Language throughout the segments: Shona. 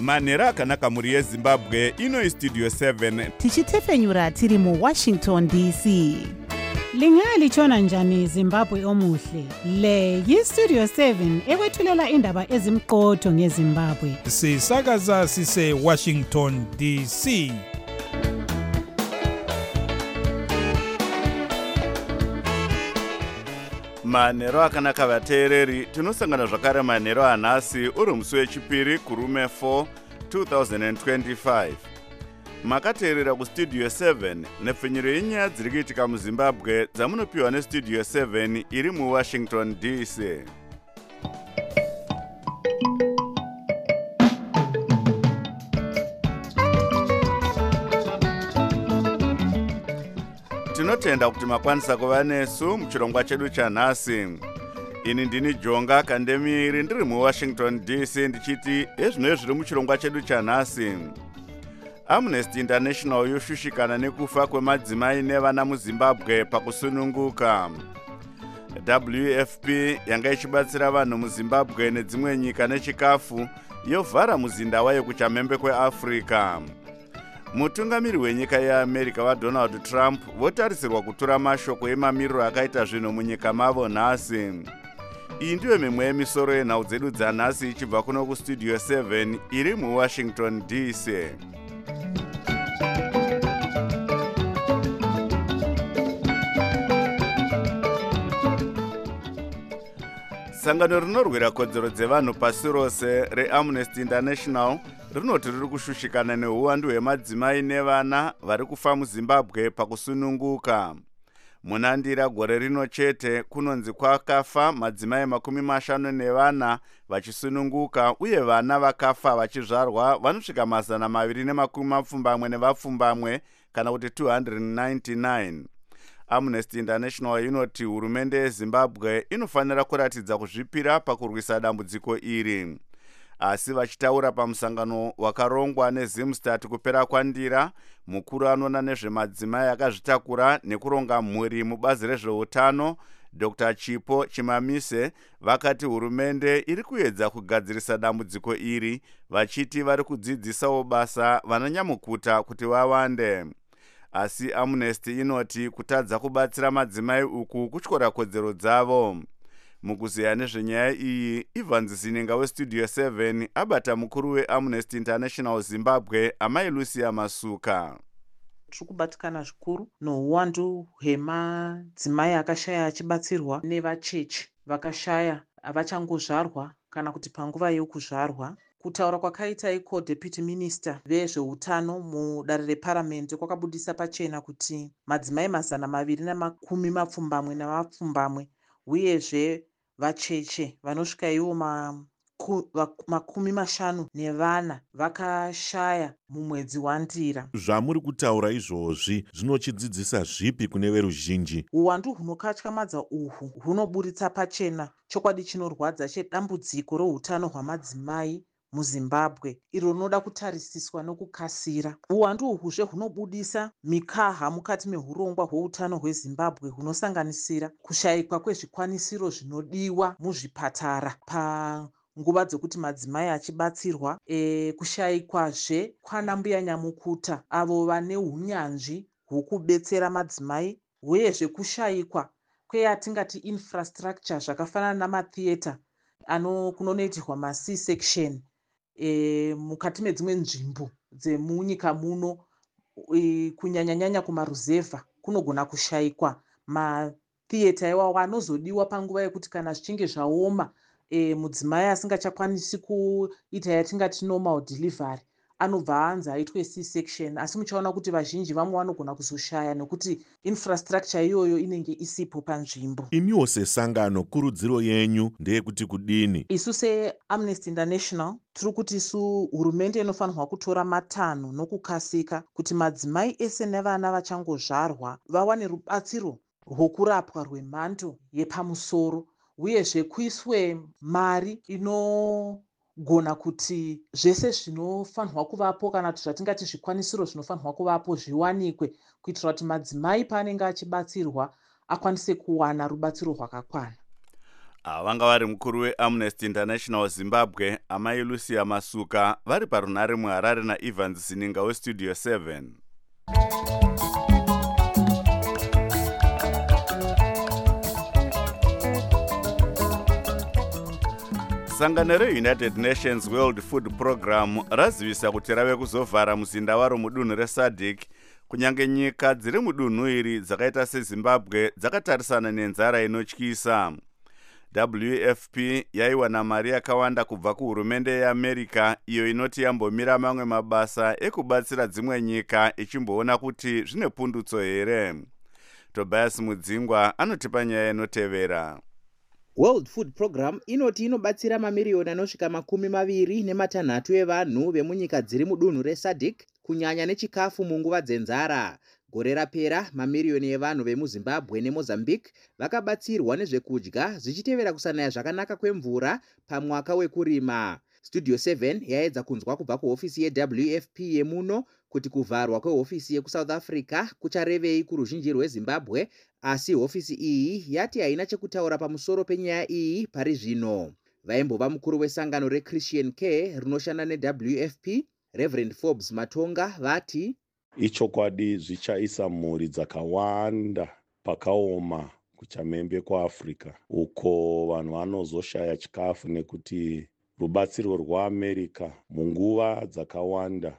manhero akanaka mhuri yezimbabwe. Ino istudio 7 tichitefenyura tiri muWashington DC. Lingalitshona njani Zimbabwe omuhle? Le yiStudio 7 ekwethulela indaba ezimqotho ngeZimbabwe. Sisakaza sise Washington DC. manhero akanaka vateereri, tinosangana zvakare manhero anhasi uri musi wechipiri kurume 4 2025. Makateerera kustudio 7 nepfenyuro yenyaya dziri kuitika muzimbabwe dzamunopiwa nestudio 7 iri muWashington DC. Tinotenda kuti makwanisa kuva nesu muchirongwa chedu chanhasi. Ini ndini Jonga Kandemiri ndiri muWashington DC ndichiti ezvino zviri muchirongwa chedu chanhasi. Amnesty International yoshushikana nekufa kwemadzimai nevana muZimbabwe pakusununguka. WFP yanga ichibatsira vanhu muZimbabwe nedzimwe nyika nechikafu yovhara muzinda wayo kuchamhembe kweAfrica. Mutungamiri wenyika yeAmerica waDonald Trump votarisirwa kutura mashoko emamiriro akaita zvinhu munyika mavo nhasi. Iyi ndiyo mimwe yemisoro yenhau dzedu dzanhasi ichibva kuno kustudio 7 iri muWashington DC. Sangano rinorwira kodzero dzevanhu pasi rose reAmnesty International rinoti riri kushushikana neuwandu hwemadzimai nevana vari kufa muZimbabwe pakusununguka. Munandira gore rino chete kunonzi kwakafa madzimai 50 nevana vachisununguka, uye vana vakafa vachizvarwa vanosvika 220 nevapfumbamwe kana kuti 299. Amnesty International inoti hurumende yeZimbabwe inofanira kuratidza kuzvipira pakurwisa dambudziko iri. Asi vachitaura pamusangano wakarongwa neZimstat kupera kwandira, mukuru anoona nezvemadzimai akazvitakura nekuronga mhuri mubazi rezveutano Dr. Chipo Chimamise vakati hurumende iri kuedza kugadzirisa dambudziko iri, vachiti vari kudzidzisawo basa vananyamukuta kuti vawande. Asi Amnesty inoti kutadza kubatsira madzimai uku kutyora kodzero dzavo. Mukuziya nezvenyaya iyi, Ivan Zininga westudio 7 abata mukuru weAmnesty International Zimbabwe, Amai Lucia Masuka. Tiri kubatikana zvikuru nouwandu hwemadzimai akashaya achibatsirwa nevacheche vakashaya vachangozvarwa kana kuti panguva yokuzvarwa. Kutaura kwakaita iko Deputy Minister vezveutano mudare reparamende kwakabudisa pachena kuti madzimai 220 nevapfumbamwe uyezve vacheche vanosvika ivo 50 nevana vakashaya mumwedzi waNdira. Zvamuri kutaura izvozvi zvinochidzidzisa zvipi kune veruzhinji? Uwandu hunokatyamadza uhwu hunoburitsa pachena chokwadi chinorwadza chedambudziko routano hwamadzimai muZimbabwe, iro rinoda kutarisiswa nokukasira. Uwandu uhuzve hunobudisa mikaha mukati mehurongwa hweutano hweZimbabwe hunosanganisira kushayikwa kwezvikwanisiro zvinodiwa muzvipatara panguva dzekuti madzimai achibatsirwa, kushayikwazve kwana mbuya nyamukuta avo vane hunyanzvi hwokubetsera madzimai, uyezve kushayikwa kweyatingati infrastructure zvakafanana namatheatre kunonoitirwa maC-section mukati medzimwe nzvimbo dzemunyika muno, kunyanyanyanya kumaruzevha kunogona kushayikwa matheatre iwawo anozodiwa panguva yekuti kana zvichinge zvaoma mudzimai asingachakwanisi kuita yatingati normal delivery anobva anzi aitwe C-section. Asi muchaona kuti vazhinji vamwe vanogona kuzoshaya nekuti infrastructure iyoyo inenge isipo panzvimbo. Imiwo sesangano kurudziro yenyu ndeyekuti kudini? Isu seAmnesty International tiri kuti isu hurumende inofanirwa kutora matanho nokukasika kuti madzimai ese nevana vachangozvarwa vawane rubatsiro rwokurapwa rwemhando yepamusoro, uyezve kuiswe mari inogona kuti zvese zvinofanirwa kuvapo kana kuti zvatingati zvikwanisiro zvinofanirwa kuvapo zviwanikwe, kuitira kuti madzimai paanenge achibatsirwa akwanise kuwana rubatsiro rwakakwana. vanga vari mukuru weamnesty international zimbabwe amai Lucia Masuka vari parunare muHarare naEvans Zininga westudio 7. Sangano reUnited Nations World Food Program razivisa kuti rave kuzovhara muzinda waro mudunhu reSADC kunyange nyika dziri mudunhu iri dzakaita seZimbabwe dzakatarisana nenzara inotyisa. WFP yaiwana mari yakawanda kubva kuhurumende yeAmerica iyo inoti yambomira mamwe mabasa ekubatsira dzimwe nyika ichimboona kuti zvine pundutso here. Tobias Mudzingwa anotipa nyaya inotevera. World Food Program inoti inobatsira mamiriyoni anosvika 26 evanhu vemunyika dziri mudunhu reSADC kunyanya nechikafu munguva dzenzara. Gore rapera mamiriyoni evanhu vemuZimbabwe neMozambique vakabatsirwa nezvekudya zvichitevera kusanaya zvakanaka kwemvura pamwaka wekurima. Studio 7 yaedza kunzwa kubva kuhofisi yeWFP yemuno kuti kuvharwa kwehofisi yekuSouth Africa kucharevei kuruzhinji rweZimbabwe, asi hofisi iyi yati haina chekutaura pamusoro penyaya iyi pari zvino. Vaimbova mukuru wesangano reChristian Care rinoshanda neWFP, Reverend Forbes Matonga, vati ichokwadi zvichaisa mhuri dzakawanda pakaoma kuchamembe kwaAfrica, uko vanhu vanozoshaya chikafu nekuti rubatsiro rwaAmerica munguva dzakawanda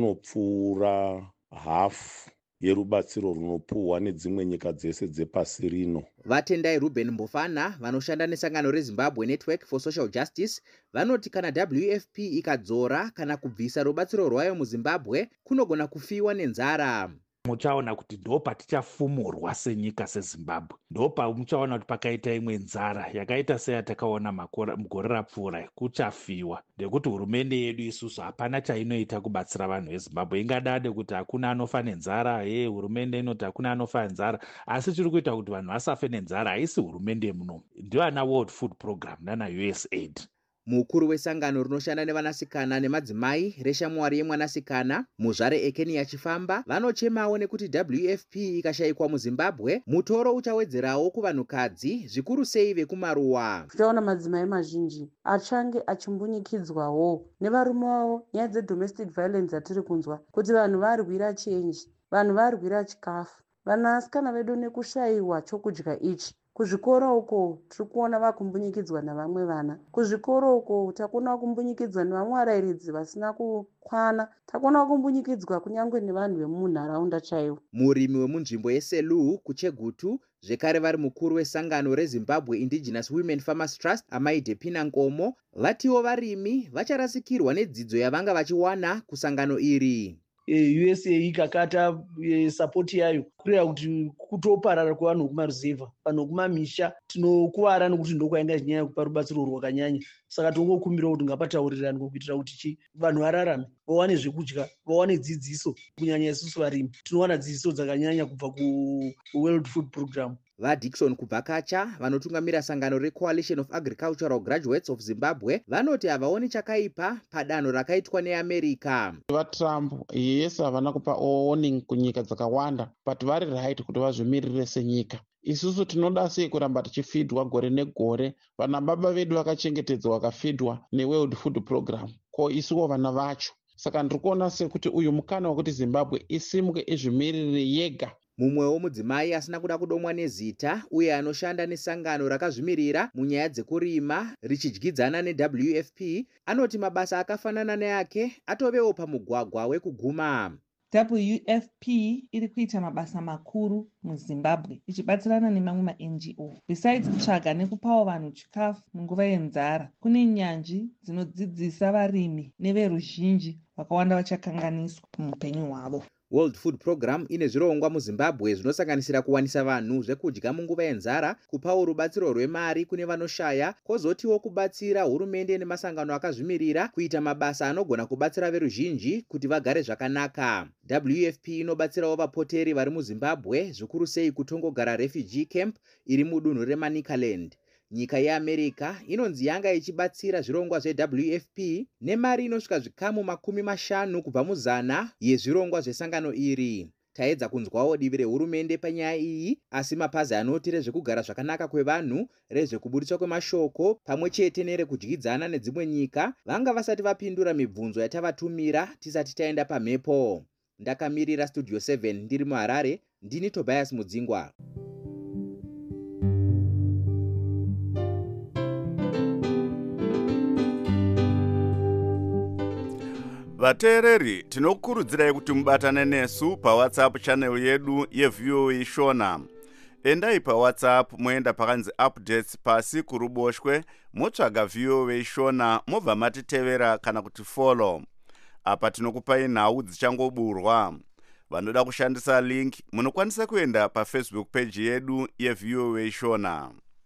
runopfuura hafu yerubatsiro runopuhwa nedzimwe nyika dzese dzepasi rino. Vatendai Ruben Mbofana vanoshanda nesangano reZimbabwe Network for Social Justice vanoti kana WFP ikadzora kana kubvisa rubatsiro rwayo muZimbabwe kunogona kufiwa nenzara. Muchaona kuti ndo patichafumurwa senyika seZimbabwe, ndo pamuchaona kuti pakaita imwe nzara yakaita seyatakaona mugore rapfuura kuchafiwa, ndekuti hurumende yedu isusu hapana chainoita kubatsira vanhu veZimbabwe. Ingadade kuti hakuna anofa nenzara, hurumende inoti hakuna anofa nenzara, asi tiri kuita kuti vanhu vasafe nenzara haisi hurumende yemuno, ndio ana World Food Program nana USAID. Mukuru wesangano rinoshanda nevanasikana nemadzimai reshamwari yemwanasikana muzvare Ekeni achifamba vanochemawo nekuti WFP ikashayikwa muZimbabwe mutoro uchawedzerawo kuvanhukadzi zvikuru sei vekumaruwa. Tichaona madzimai mazhinji achange achimbunyikidzwawo nevarume wavo. Nyaya dzedomestic violence atiri kunzwa kuti vanhu varwira chenji, vanhu varwira chikafu, vanasikana vedu nekushayiwa chokudya ichi. Kuzvikoro uko tiri kuona vakumbunyikidzwa navamwe vana. Kuzvikoro uko takuona kumbunyikidzwa nevamwe varairidzi vasina kukwana. Takuona kumbunyikidzwa kunyangwe nevanhu vemunharaunda chaivo. Murimi wemunzvimbo yeSelou kuChegutu zvekare vari mukuru wesangano reZimbabwe Indigenous Women Farmers Trust amai Depina Nkomo vatiwo varimi vacharasikirwa nedzidzo yavanga vachiwana kusangano iri. USA ikakata sapoti yayo kureva kuti kutoparara kwevanhu kumaruzevha, vanhu kumamisha tinokuvara nekuti ndokwainga chinyanya kupa rubatsiro rwakanyanya. Saka tongokumbira kuti ngapataurirani kuitira kuti vanhu vararame, vawane zvekudya, vawane dzidziso. Kunyanya isusu varimi tinowana dzidziso dzakanyanya kubva kuWorld Food Program. VaDickson Kubvakacha vanotungamira sangano reCoalition of Agricultural Graduates of Zimbabwe vanoti havaoni chakaipa padanho rakaitwa neAmerica. VaTrump yese havana kupa warning kunyika dzakawanda, but vari right kuti vazvimirire senyika. Isusu tinoda sei kuramba tichifidwa gore negore? Vana baba vedu vakachengetedzwa vakafidwa neWorld Food Program, ko isuwo vana vacho. Saka ndiri kuona sekuti uyu mukana wekuti Zimbabwe isimuke izvimirire yega. Mumwewo mudzimai asina kuda kudomwa nezita uye anoshanda nesangano rakazvimirira munyaya dzekurima richidyidzana neWFP anoti mabasa akafanana neake atovewo pamugwagwa wekuguma. WFP iri kuita mabasa makuru muZimbabwe ichibatsirana nemamwe maNGO. Besides kutsvaga nekupawo vanhu chikafu munguva yenzara, kune nyanzvi dzinodzidzisa varimi neveruzhinji vakawanda vachakanganiswa muupenyu hwavo. World Food Program ine zvirongwa muZimbabwe zvinosanganisira kuwanisa vanhu zvekudya munguva yenzara, kupawo rubatsiro rwemari kune vanoshaya, kwozotiwo kubatsira hurumende nemasangano akazvimirira kuita mabasa anogona kubatsira veruzhinji kuti vagare zvakanaka. WFP inobatsirawo vapoteri vari muZimbabwe, zvikuru sei kutongogara refugee camp iri mudunhu reManicaland. Nyika yeAmerica inonzi yanga ichibatsira zvirongwa zveWFP nemari inosvika zvikamu 50 kubva muzana yezvirongwa zvesangano iri. taedza kunzwawo divi rehurumende panyaya iyi, asi mapazi anoti rezvekugara zvakanaka kwevanhu, rezvekuburitswa kwemashoko pamwe chete nerekudyidzana nedzimwe nyika vanga vasati vapindura mibvunzo yatavatumira tisati taenda pamhepo. Ndakamirira Studio 7 ndiri muHarare, ndini Tobias Mudzingwa. vateereri tinokurudzirai kuti mubatane nesu pawhatsapp channel yedu yeVOA Shona. Endai pawhatsapp moenda pakanzi updates pasi kuruboshwe motsvaga VOA Shona mobva matitevera kana kuti follow. Apa tinokupai nhau dzichangoburwa. Vanoda kushandisa link munokwanisa kuenda paFacebook page yedu yeVOA Shona.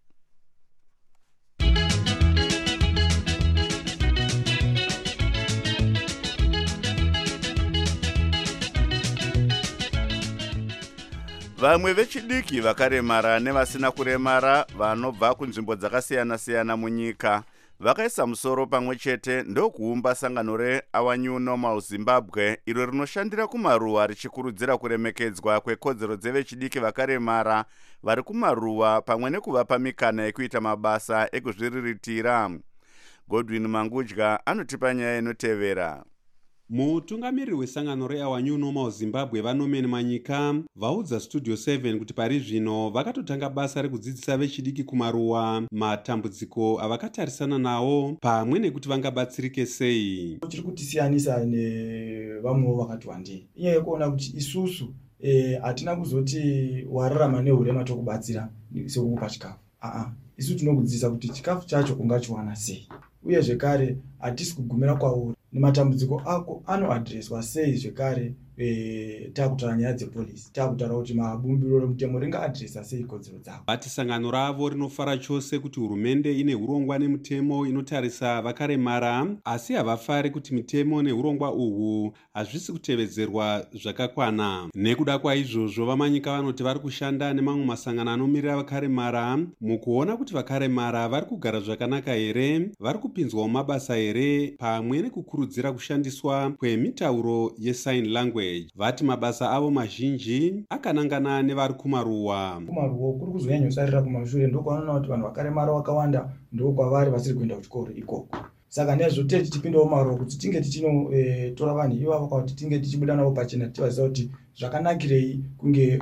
Vamwe vechidiki vakaremara nevasina kuremara vanobva kunzvimbo dzakasiyana-siyana munyika vakaisa musoro pamwe chete ndokuumba sangano reOur New Normal Zimbabwe iro rinoshandira kumaruwa richikurudzira kuremekedzwa kwekodzero dzevechidiki vakaremara vari kumaruwa pamwe nekuvapa mikana yekuita mabasa ekuzviriritira. Godwin Mangudya anotipa nyaya inotevera. Mutungamiriri wesangano reOur New Normal Zimbabwe Vanomeni Manyika vaudza Studio 7 kuti pari zvino vakatotanga basa rekudzidzisa vechidiki kumaruwa matambudziko avakatarisana nawo pamwe nekuti vangabatsirike sei. Tiri kutisiyanisa nevamwewo vakati wandei. Inyaya yekuona kuti isusu hatina kuzoti wararama neurema tokubatsira sekukupa chikafu. Isu tinokudzidzisa kuti chikafu chacho ungachiwana sei. Uye zvekare hatisi kugumira kwauri nematambudziko ako anoadreswa sei zvekare takutaura nyaya dzepolisi takutaura kuti mabumbiro remutemo ringaadresa sei kodzero dzavo. Vati sangano ravo rinofara chose kuti hurumende ine urongwa nemutemo inotarisa vakaremara, asi havafari kuti mitemo neurongwa uhwu hazvisi kutevedzerwa zvakakwana. Nekuda kwaizvozvo vamanyika vanoti vari kushanda nemamwe masangano anomirira vakaremara mukuona kuti vakaremara vari kugara zvakanaka here, vari kupinzwawo mabasa here, pamwe nekukurudzira kushandiswa kwemitauro yesign language. Vati mabasa avo mazhinji akanangana nevari kumaruwa. Kumaruwa kuri kuzonyanyosarira kumashure ndokwanoona kuti vanhu vakaremara vakawanda ndokwavari vasiri kuenda kuchikoro ikoko. Saka ndezvotei tichipindawo mumaruwa kuti tinge tichinotora vanhu ivavo kana kuti tinge tichibuda navo pachena tichivaziva kuti zvakanakirei kunge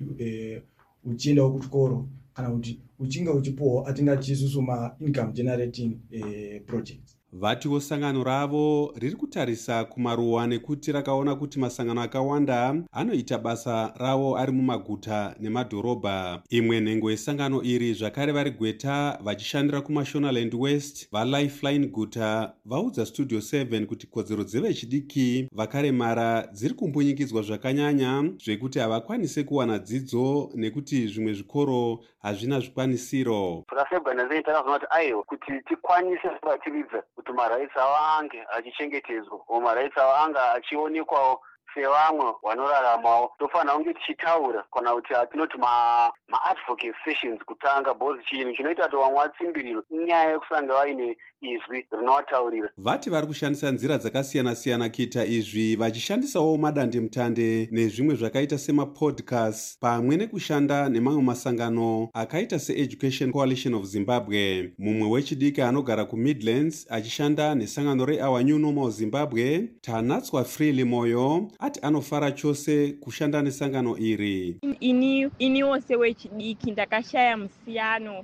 uchiendawo kuchikoro kana kuti uchinge uchipuwawo atingati isusu income generating projects. Vatiwo sangano ravo riri kutarisa kumaruwa nekuti rakaona kuti masangano akawanda anoita basa ravo ari mumaguta nemadhorobha. Imwe nhengo yesangano iri zvakare vari Gweta vachishandira kuMashonaland West vaLifeline Guta vaudza Studio 7 kuti kodzero dzevechidiki vakaremara dziri kumbunyikidzwa zvakanyanya zvekuti havakwanise kuwana dzidzo nekuti zvimwe zvikoro hazvina zvikwanisiro. Zvakasebwa takazoona kuti aiwa kuti tikwanise kuvachiridza kuti maraitsi avo ange achichengetedzwa uye maraitsi avo ange achionekwawo sevamwe vanoraramawo. Tofanira kunge tichitaura kana kuti atinoti ma-advocate sessions kutanga, bhozi chinhu chinoita kuti vamwe vatsimbiriro inyaya yekusanga vaine izwi rinovataurira. Vati vari kushandisa nzira dzakasiyana-siyana kuita izvi, vachishandisawo madandemutande nezvimwe zvakaita semapodcast pamwe nekushanda nemamwe masangano akaita seEducation Coalition of Zimbabwe. Mumwe wechidiki anogara kuMidlands achishanda nesangano reOur New Normal Zimbabwe, Tanatswa Freely Moyo, ati anofara chose kushanda nesangano iri. Iniwo sewechidiki ndakashaya musiyano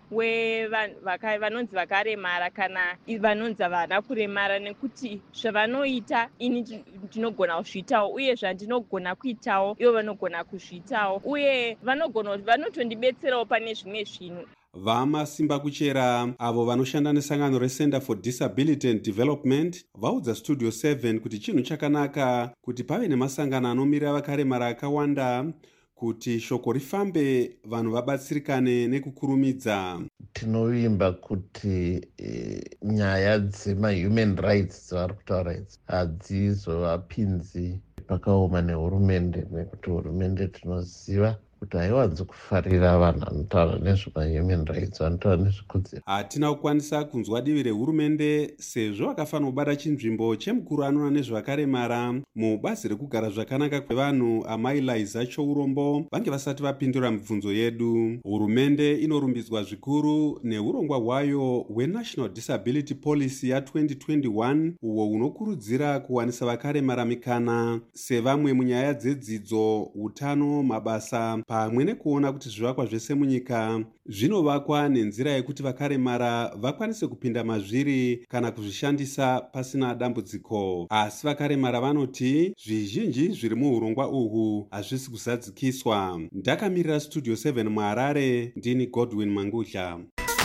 wevanonzi vakaremara kana vanonzi havana kuremara, nekuti zvavanoita ini ndinogona kuzviitawo uye zvandinogona kuitawo ivo vanogona kuzviitawo uye vanotondibetserawo pane zvimwe zvinhu. Vamasimba Kuchera avo vanoshanda nesangano reCenter for Disability and Development vaudza Studio 7 kuti chinhu chakanaka kuti pave nemasangano anomirira vakaremara akawanda kuti shoko rifambe vanhu vabatsirikane nekukurumidza. Tinovimba kuti nyaya dzemahuman rights dzavari kutaura idzi hadzizovapinzi pakaoma nehurumende, nekuti hurumende tinoziva kuti haiwanzi kufarira vanhu vanotaura nezvemahuman rights, vanotaura nezvekodzero. Hatina kukwanisa kunzwa divi rehurumende sezvo vakafanira kubata chinzvimbo chemukuru anoona nezvakaremara mubazi rekugara zvakanaka kwevanhu amai Liza Chourombo vange vasati vapindura mibvunzo yedu. Hurumende inorumbidzwa zvikuru neurongwa hwayo hweNational Disability Policy ya2021 uwo unokurudzira kuwanisa vakaremara mikana sevamwe munyaya dzedzidzo, utano, mabasa pamwe nekuona kuti zvivakwa zvese munyika zvinovakwa nenzira yekuti vakaremara vakwanise kupinda mazviri kana kuzvishandisa pasina dambudziko. Asi vakaremara vanoti zvizhinji zviri muurongwa uhu hazvisi kuzadzikiswa. Ndakamirira Studio 7 muHarare, ndini Godwin Mangudla.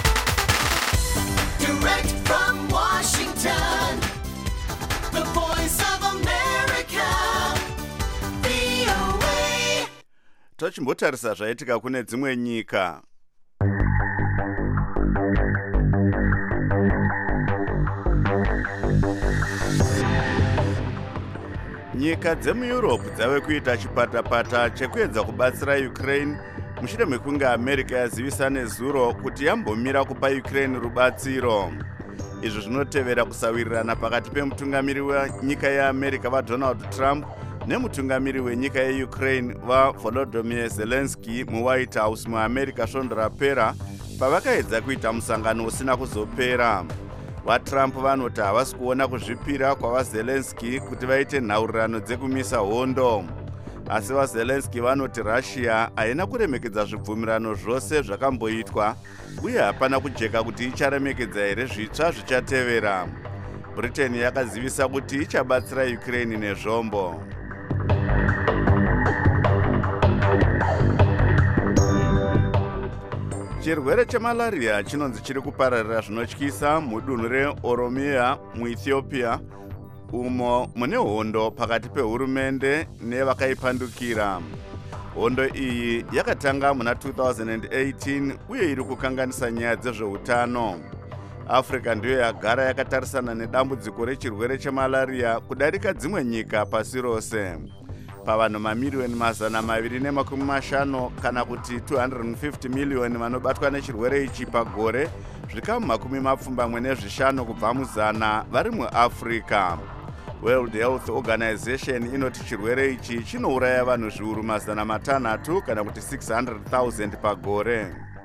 Direct from Washington, the voice of America, VOA. Tochimbotarisa zvaitika kune dzimwe nyika. Nyika dzemuEurope dzave kuita chipatapata chekuedza kubatsira Ukraine mushure mekunge America yazivisa nezuro kuti yambomira kupa Ukraine rubatsiro. Izvo zvinotevera kusawirirana pakati pemutungamiri wenyika yeAmerica vaDonald Trump nemutungamiri wenyika yeUkraine vaVolodymyr Zelensky muWhite House muAmerica svondo rapera pavakaedza kuita musangano usina kuzopera. VaTrump vanoti havasi kuona kuzvipira kwavaZelensky kuti vaite nhaurirano dzekumisa hondo. Asi vaZelensky vanoti Russia haina kuremekedza zvibvumirano zvose zvakamboitwa uye hapana kujeka kuti icharemekedza here zvitsva zvichatevera. Britain yakazivisa kuti ichabatsira Ukraine nezvombo. Chirwere chemalaria chinonzi chiri kupararira zvinotyisa mudunhu reOromia muEthiopia umo mune hondo pakati pehurumende nevakaipandukira. Hondo iyi yakatanga muna 2018 uye iri kukanganisa nyaya dzezveutano. Africa ndiyo yagara yakatarisana nedambudziko rechirwere chemalaria kudarika dzimwe nyika pasi rose. Pavanhu mamiliyoni 250 kana kuti 250 miliyoni vanobatwa nechirwere ichi pagore, zvikamu 75 kubva muzana vari muAfrica. World Health Organization inoti chirwere ichi chinouraya vanhu zviuru 600 kana kuti 600,000 pagore.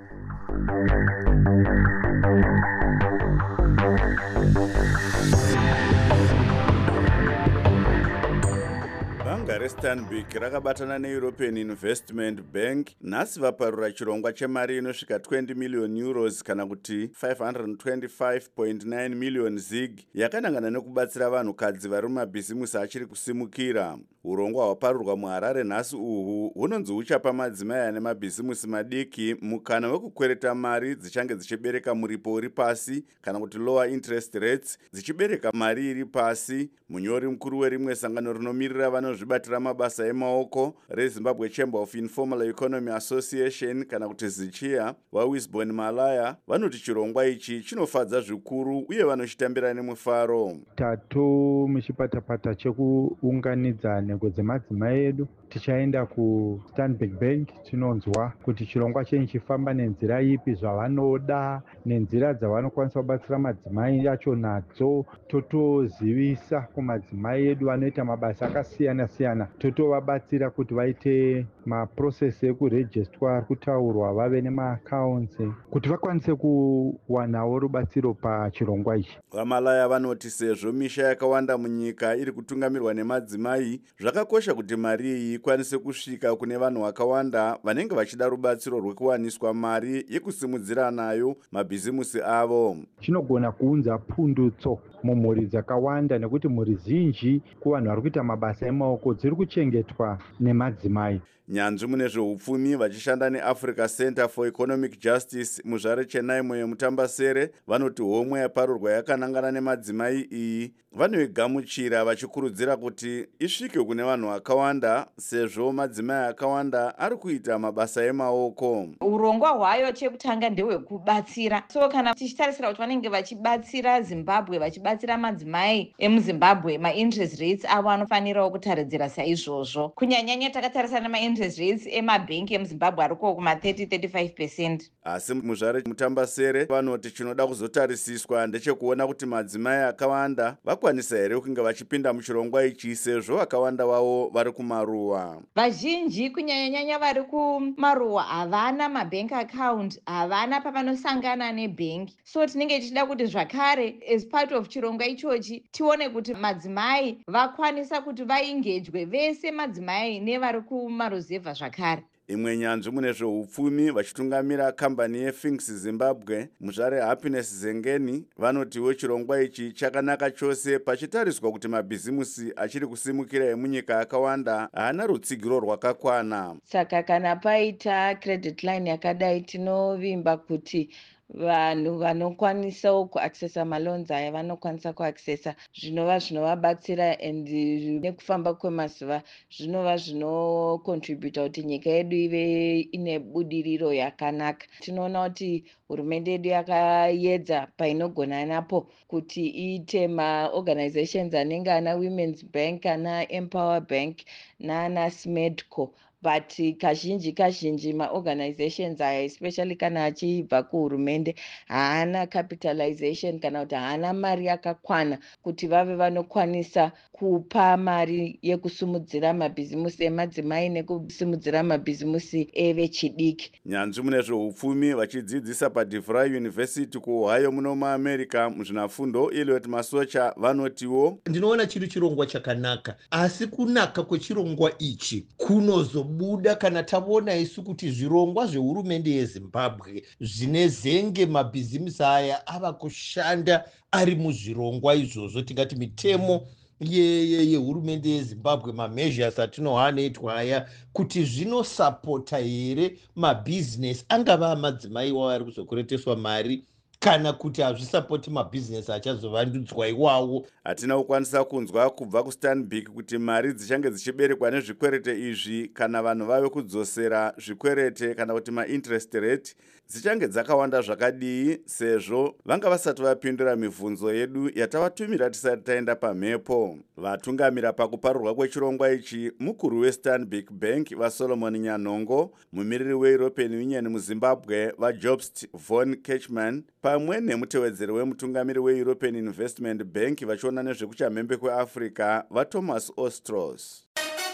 Bhanga reStanbic rakabatana neEuropean Investment Bank nhasi vaparura chirongwa chemari inosvika 20 million euros kana kuti 525.9 million zig yakanangana nekubatsira vanhukadzi vari mumabhizimusi achiri kusimukira. Urongwa hwaparurwa muHarare nhasi uhu hunonzi huchapa madzimai ane mabhizimusi madiki mukana wekukwereta mari dzichange dzichibereka muripo uri pasi kana kuti lower interest rates dzichibereka mari iri pasi. Munyori mukuru werimwe sangano rinomirira vanozvibatira mabasa emaoko reZimbabwe Chamber of Informal Economy Association kana kuti ZICHIA vaWisbon Malaya vanoti chirongwa ichi chinofadza zvikuru uye vanochitambira nemufaro. Tato muchipatapata chekuunganidza nhengo dzemadzimai edu tichaenda kuStanbic Bank tinonzwa kuti chirongwa chenyu chifamba nenzira ipi zvavanoda nenzira dzavanokwanisa kubatsira madzimai acho nadzo, totozivisa kumadzimai edu vanoita mabasa akasiyana siyana, totovabatsira kuti vaite maprocess ekurejistwa kutaurwa vave nemaaccounts kuti vakwanise kuwanawo rubatsiro pachirongwa ichi. Vamalaya vanoti sezvo misha yakawanda munyika iri kutungamirwa nemadzimai, zvakakosha kuti mari iyi ikwanise kusvika kune vanhu vakawanda vanenge vachida rubatsiro rwekuwaniswa mari yekusimudzira nayo mabhizimusi avo. Chinogona kuunza pundutso mumhuri dzakawanda nekuti mhuri zhinji kuvanhu vari kuita mabasa emaoko dziri kuchengetwa nemadzimai. Nyanzvi mune zveupfumi vachishanda neAfrica Center for Economic Justice muzvare Chenaimo yemutambasere vanoti homwe yaparurwa yakanangana nemadzimai iyi vanoigamuchira vachikurudzira kuti isvike kune vanhu vakawanda sezvo madzimai akawanda ari kuita mabasa emaoko. Urongwa hwayo chekutanga ndehwekubatsira. So kana tichitarisira kuti vanenge vachibatsira Zimbabwe, vachibatsira madzimai emuZimbabwe, ma-interest rates avo anofanirawo kutaridzira saizvozvo. Kunyanyanya takatarisa nema-interest rates emabhengi emuZimbabwe ariko kuma 30-35%. Asi muzvare mutambasere vanoti chinoda kuzotarisiswa ndechekuona kuti madzimai akawanda vakwanisa here kunge vachipinda muchirongwa ichi sezvo vakawanda vavo vari kumaruwa. Vazhinji kunyanyanya vari kumaruwa havana mabank account, havana pavanosangana nebhengi. So tinenge tichida kuti zvakare as part of chirongwa ichochi tione kuti madzimai vakwanisa kuti vaingejwe vese madzimai nevari kumaruzevha zvakare. Imwe nyanzvi mune zveupfumi vachitungamira kambani yeFinks Zimbabwe, muzvare Happiness Zengeni, vanotiwo chirongwa ichi chakanaka chose pachitariswa kuti mabhizimusi achiri kusimukira emunyika akawanda haana rutsigiro rwakakwana. Saka kana paita credit line yakadai tinovimba kuti vanhu vanokwanisawo kuaccessa maloans aya vanokwanisa kuaccessa, zvinova zvinovabatsira and nekufamba kwemazuva zvinova zvinocontributa kuti nyika yedu ive ine budiriro yakanaka. Tinoona kuti hurumende yedu yakaedza painogona napo kuti iite maorganizations anenge ana Women's Bank, ana Empower Bank naana Smedco. But kazhinji maorganizations aya especially kana achibva kuhurumende haana capitalization kana kuti haana mari yakakwana kuti vave vanokwanisa kupa mari yekusumudzira mabhizimusi emadzimai nekusimudzira mabhizimusi evechidiki. Nyanzvi mune zveupfumi vachidzidzisa paDeVry University kuOhio muno muAmerica muzvinafundo Eliot Masocha vanotiwo ndinoona chiri chirongwa chakanaka, asi kunaka kwechirongwa ichi kunozobuda kana tavona isu kuti zvirongwa zvehurumende yeZimbabwe zvine zenge mabhizimusi aya ava kushanda ari muzvirongwa izvozvo, tingati mitemo yehurumende yeZimbabwe, mamezhasi atinohanoitwa aya kuti zvinosapota here mabhizinesi angava amadzimai iwawo ari kuzokwereteswa mari kana kuti hazvisapoti mabhizinesi achazovandudzwa iwawo. Hatina kukwanisa kunzwa kubva kuStanbic kuti mari dzichange dzichiberekwa nezvikwerete izvi kana vanhu vave kudzosera zvikwerete kana kuti ma-interest rate dzichange dzakawanda zvakadii, sezvo vanga vasati vapindura mibvunzo yedu yatavatumira tisati taenda pamhepo. Vatungamira pakuparurwa kwechirongwa ichi mukuru weStanbic Bank vaSolomon Nyanongo, mumiriri weEuropean Union muZimbabwe vaJobst von Kechman, pamwe nemutevedzeri wemutungamiri weEuropean Investment Bank vachiona nezvekuchamhembe kweAfrica vaThomas Ostros.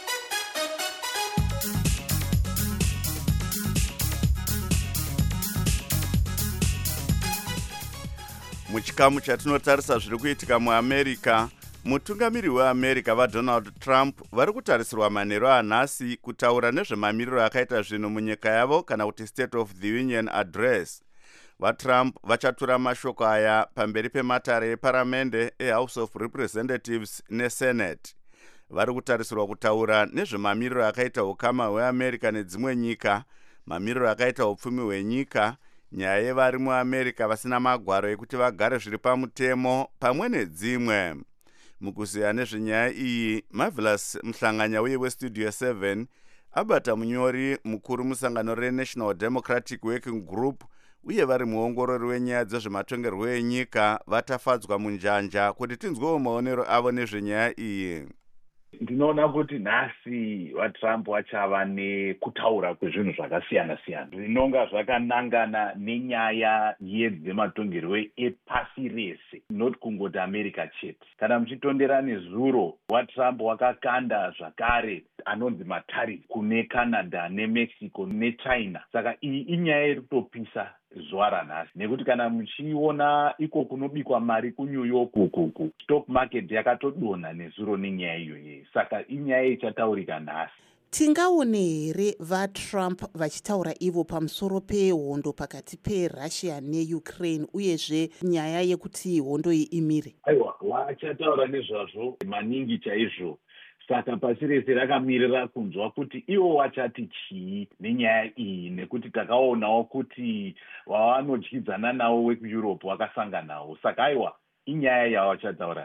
Muchikamu chatinotarisa zviri kuitika muAmerica, mutungamiri weAmerica vaDonald Trump vari kutarisirwa manheru anhasi kutaura nezvemamiriro akaita zvinhu munyika yavo kana kuti State of the Union Address. VaTrump vachatura mashoko aya pamberi pematare eparamende eHouse of Representatives neSenate. Vari kutarisirwa kutaura nezvemamiriro akaita ukama hweAmerica nedzimwe nyika, mamiriro akaita upfumi hwenyika, nyaya yevari muAmerica vasina magwaro ekuti vagare zviri pamutemo pamwe nedzimwe. Mukuziya nezvenyaya iyi, Marvelous Mhlanganya uye weStudio 7 abata munyori mukuru musangano reNational Democratic Working Group uye vari muongorori wenyaya dzezvematongerwo enyika vatafadzwa munjanja kuti tinzwewo maonero avo nezvenyaya iyi. Ndinoona kuti nhasi vaTrump vachava nekutaura kwezvinhu zvakasiyana-siyana zvinonga zvakanangana nenyaya yedzematongerwo epasi rese, not kungoti America chete. Kana muchitondera nezuro, vaTrump wakakanda zvakare anonzi matarifu kune Canada neMexico neChina. Saka iyi inyaya iri kutopisa zuva ranhasi, nekuti kana muchiona iko kunobikwa mari kuNew York ukuku, stock market yakatodonha nezuro nenyaya iyoyi. Saka inyaya ichataurika nhasi. Tingaone here vaTrump vachitaura ivo pamusoro pehondo pakati peRussia neUkraine uyezve nyaya yekuti hondo iyi imire? Aiwa, vachataura nezvazvo maningi chaizvo. Saka pasi rese rakamirira kunzwa kuti ivo vachati chii nenyaya iyi, nekuti takaonawo kuti vavanodyidzana navo wekuEurope vakasanganawo. Saka aiwa, inyaya yavachataura nhasi.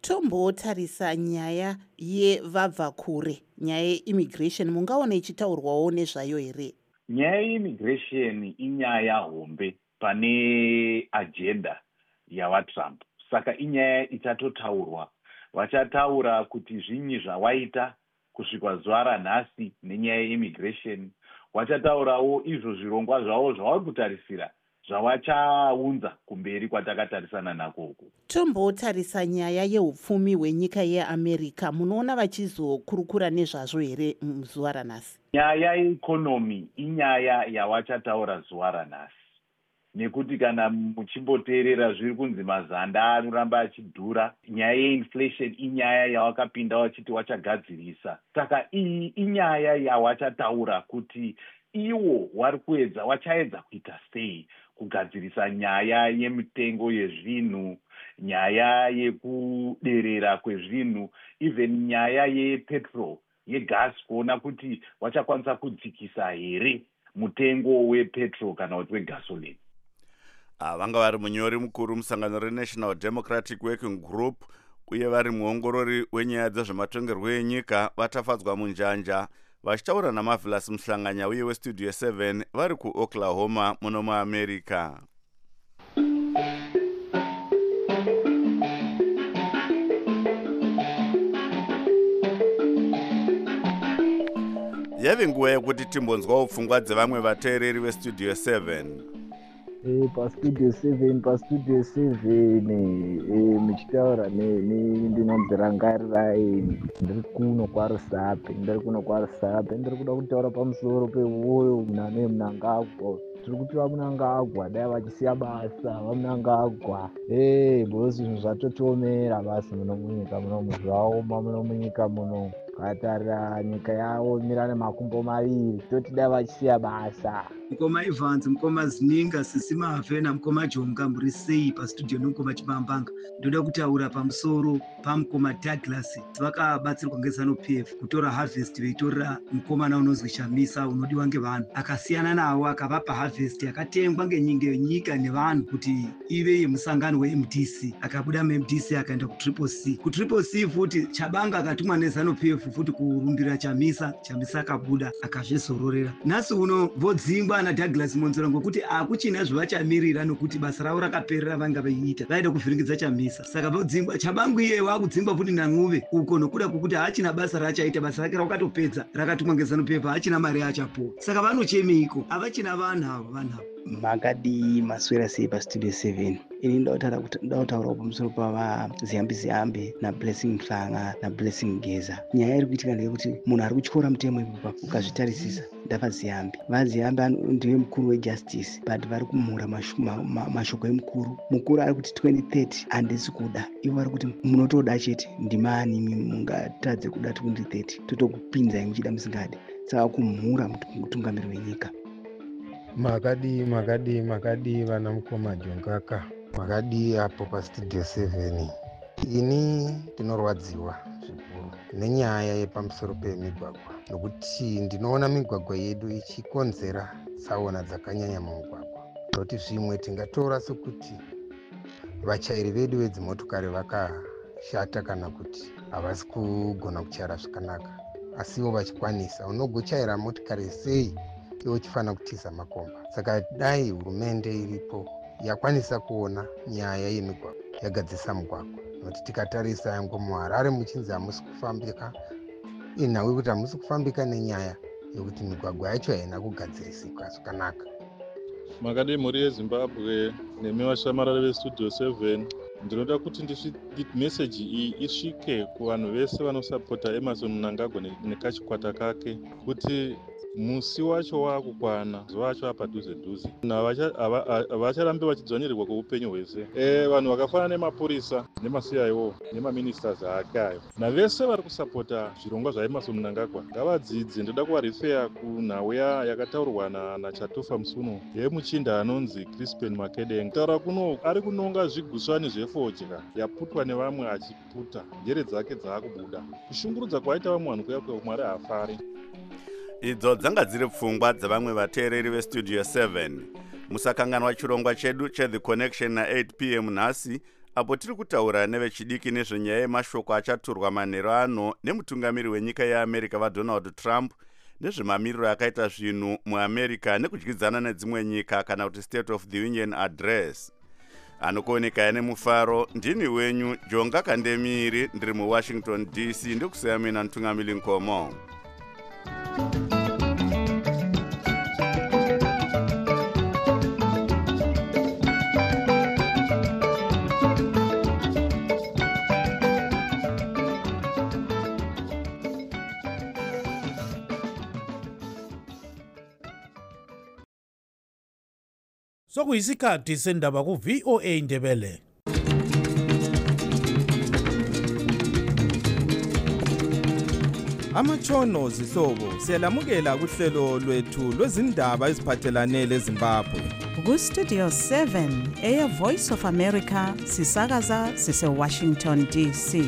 tombotarisa nyaya yevabvakure, nyaya yeimmigration, mungaona ichitaurwawo nezvayo here? nyaya yeimmigration inyaya hombe pane agenda yavatrump, saka inyaya ichatotaurwa. Vachataura kuti zvinyi zvawaita kusvikwa zuva ranhasi nenyaya yeimmigration. Vachataurawo izvo zvirongwa zvavo zvavari kutarisira zvavachaunza kumberi kwatakatarisana nakoko. Tombotarisa nyaya yeupfumi hwenyika yeAmerica, munoona vachizokurukura nezvazvo here zuva ranhasi? Nyaya yeikonomi inyaya yavachataura zuva ranhasi, nekuti kana muchimboteerera zviri kunzi mazanda anoramba achidhura, nyaya yeinflation inyaya yavakapinda vachiti vachagadzirisa. Saka iyi inyaya yavachataura kuti iwo vari kuedza, vachaedza kuita sei kugadzirisa nyaya yemitengo yezvinhu, nyaya yekuderera kwezvinhu, even nyaya yepetrol, yegas, kuona kuti vachakwanisa kudzikisa here mutengo wepetrol kana kuti wegasoline. Vanga vari munyori mukuru musangano reNational Democratic Working Group uye vari muongorori wenyaya dzezvematongerwo enyika vatafadzwa munjanja vachitaura naMarvelous Muhlanganya uye weStudio 7 vari kuOklahoma muno muAmerica. Yave nguva yekuti timbonzwawo pfungwa dzevamwe vateereri veStudio 7. paStudio 7 muchitaura ndinonzi Rangarirai. Ndiri kuno kwaRusape, ndiri kuda kutaura pamusoro pewoyo Mnangagwa. Tiri kuti vaMnangagwa dai vachisiya basa, vaMnangagwa bosi zvinhu zvatotomera basi muno munyika muno, zvaoma muno munyika muno. Katarira nyika yavo mira nemakumbo maviri, toti dai vachisiya basa. Mukoma Evans, Mukoma Zininga, Sisi Mavhena, Mukoma Jonga, muri sei pastudio noMukoma Chibambanga. Ndoda kutaura pamusoro paMukoma Douglas. Vakabatsirwa ngeZANU-PF kutora harvest veitorera mukomana unonzi Shamisa unodiwa ngevanhu. Akasiyana nawo akavapa harvest yakatengwa ngenyika nevanhu kuti ive yemusangano weMDC. Akabuda muMDC akaenda kuTriple C. kuTriple C futi Chabanga akatumwa neZANU-PF futi kurumbira Chamisa akabuda akazvizororera. Nhasi uno vodzingwa naDouglas Monzora ngokuti akuchina zvavachamirira nokuti basa ravo rakaperera vanga veiita, vaida kuvhiringidza Chamisa. Saka vodzingwa Chabangu iye wakudzingwa futi naNguve uko nokuda kwokuti haachina basa raachaita, basa rake rakatopedza, rakatumwa ngeZANU-PF, haachina mari yaachapuwa. Saka vanochemiko, havachina vanhu ava. Makadi maswera sei paStudio 7. Ini ndautaura pamusoro pavaZiyambi naBlessing Mhlanga naBlessing Ngeza. Nyaya iri kuitika ndeyekuti munhu ari kutyora mutemo ipopa, ukazvitarisisa ndavaZiyambi. VaZiyambi ndiye mukuru wejustice, but vari kumhura mashoko emukuru ari kuti 2030 handisi kuda. Ivo vari kuti munotoda chete, ndimani mungatadze kuda 2030, totokupinzai muchida musingadi. Saka kumhura mutungamiri wenyika. Makadi vana Mukoma Jongaka, makadi apo paStudio 7. Ini ndinorwadziwa zvikuru nenyaya yepamusoro pemigwagwa, nokuti ndinoona migwagwa yedu ichikonzera tsaona dzakanyanya mumugwagwa. Noti zvimwe tingatora sekuti vachairi vedu vedzimotokari vakashata kana kuti havasi kugona kuchaira zvakanaka, asiwo vachikwanisa. Unogochaira motikari sei iwo chifanira kutiza makomba? Saka dai hurumende iripo yakwanisa kuona nyaya yemigwagwa, yagadzisa mugwagwa. Nokuti tikatarisa yango muHarare muchinzi hamusi kufambika, inhau yekuti hamusi kufambika nenyaya yekuti migwagwa yacho haina kugadzirisika zvakanaka. Makadi mhuri yeZimbabwe nemi vashamarari veStudio 7, ndinoda kuti meseji iyi isvike kuvanhu vese vanosapota Emmerson Mnangagwa nekachikwata kake, kuti musi wacho wakukwana, zuva racho apadhuze. Havacharambi vachidzvanyirirwa kweupenyu hwese. Vanhu vakafanana nemapurisa nemaCIO nemaministers ake ayo, navese vari kusapota zvirongwa zvaEmmerson Mnangagwa ngavadzidze. Ndoda kuvarifeya kunhau yakataurwa naChatufa Musuno yemuchinda anonzi Crispin Makedenga. Kutaura kuno ari kunonga zvigusvani zvefodya yaputwa nevamwe achiputa, njere dzake dzaakubuda. Kushungurudza kwaita vamwe vanhu kuya Mwari haafari. Idzo dzanga dziri pfungwa dzevamwe vateereri veStudio 7. Musakanganwa chirongwa chedu cheThe Connection na 8 p.m. nhasi, apo tiri kutaura nevechidiki nezvenyaya yemashoko achaturwa manheru ano nemutungamiri wenyika yeamerica vaDonald Trump nezvemamiriro akaita zvinhu muamerica nekudyidzana nedzimwe nyika kana kuti State of the Union Address. Anokuoneka nemufaro ndini wenyu Jonga Kandemiri ndiri muWashington DC ndikusiya mina Ntungamili Nkomo. Sokuyisikhathi sendaba ku VOA Ndebele. Amachono zihlobo siyalamukela kuhlelo lwethu lwezindaba eziphathelane leZimbabwe. Ku Studio 7 Air Voice of America sisakaza sise Washington DC.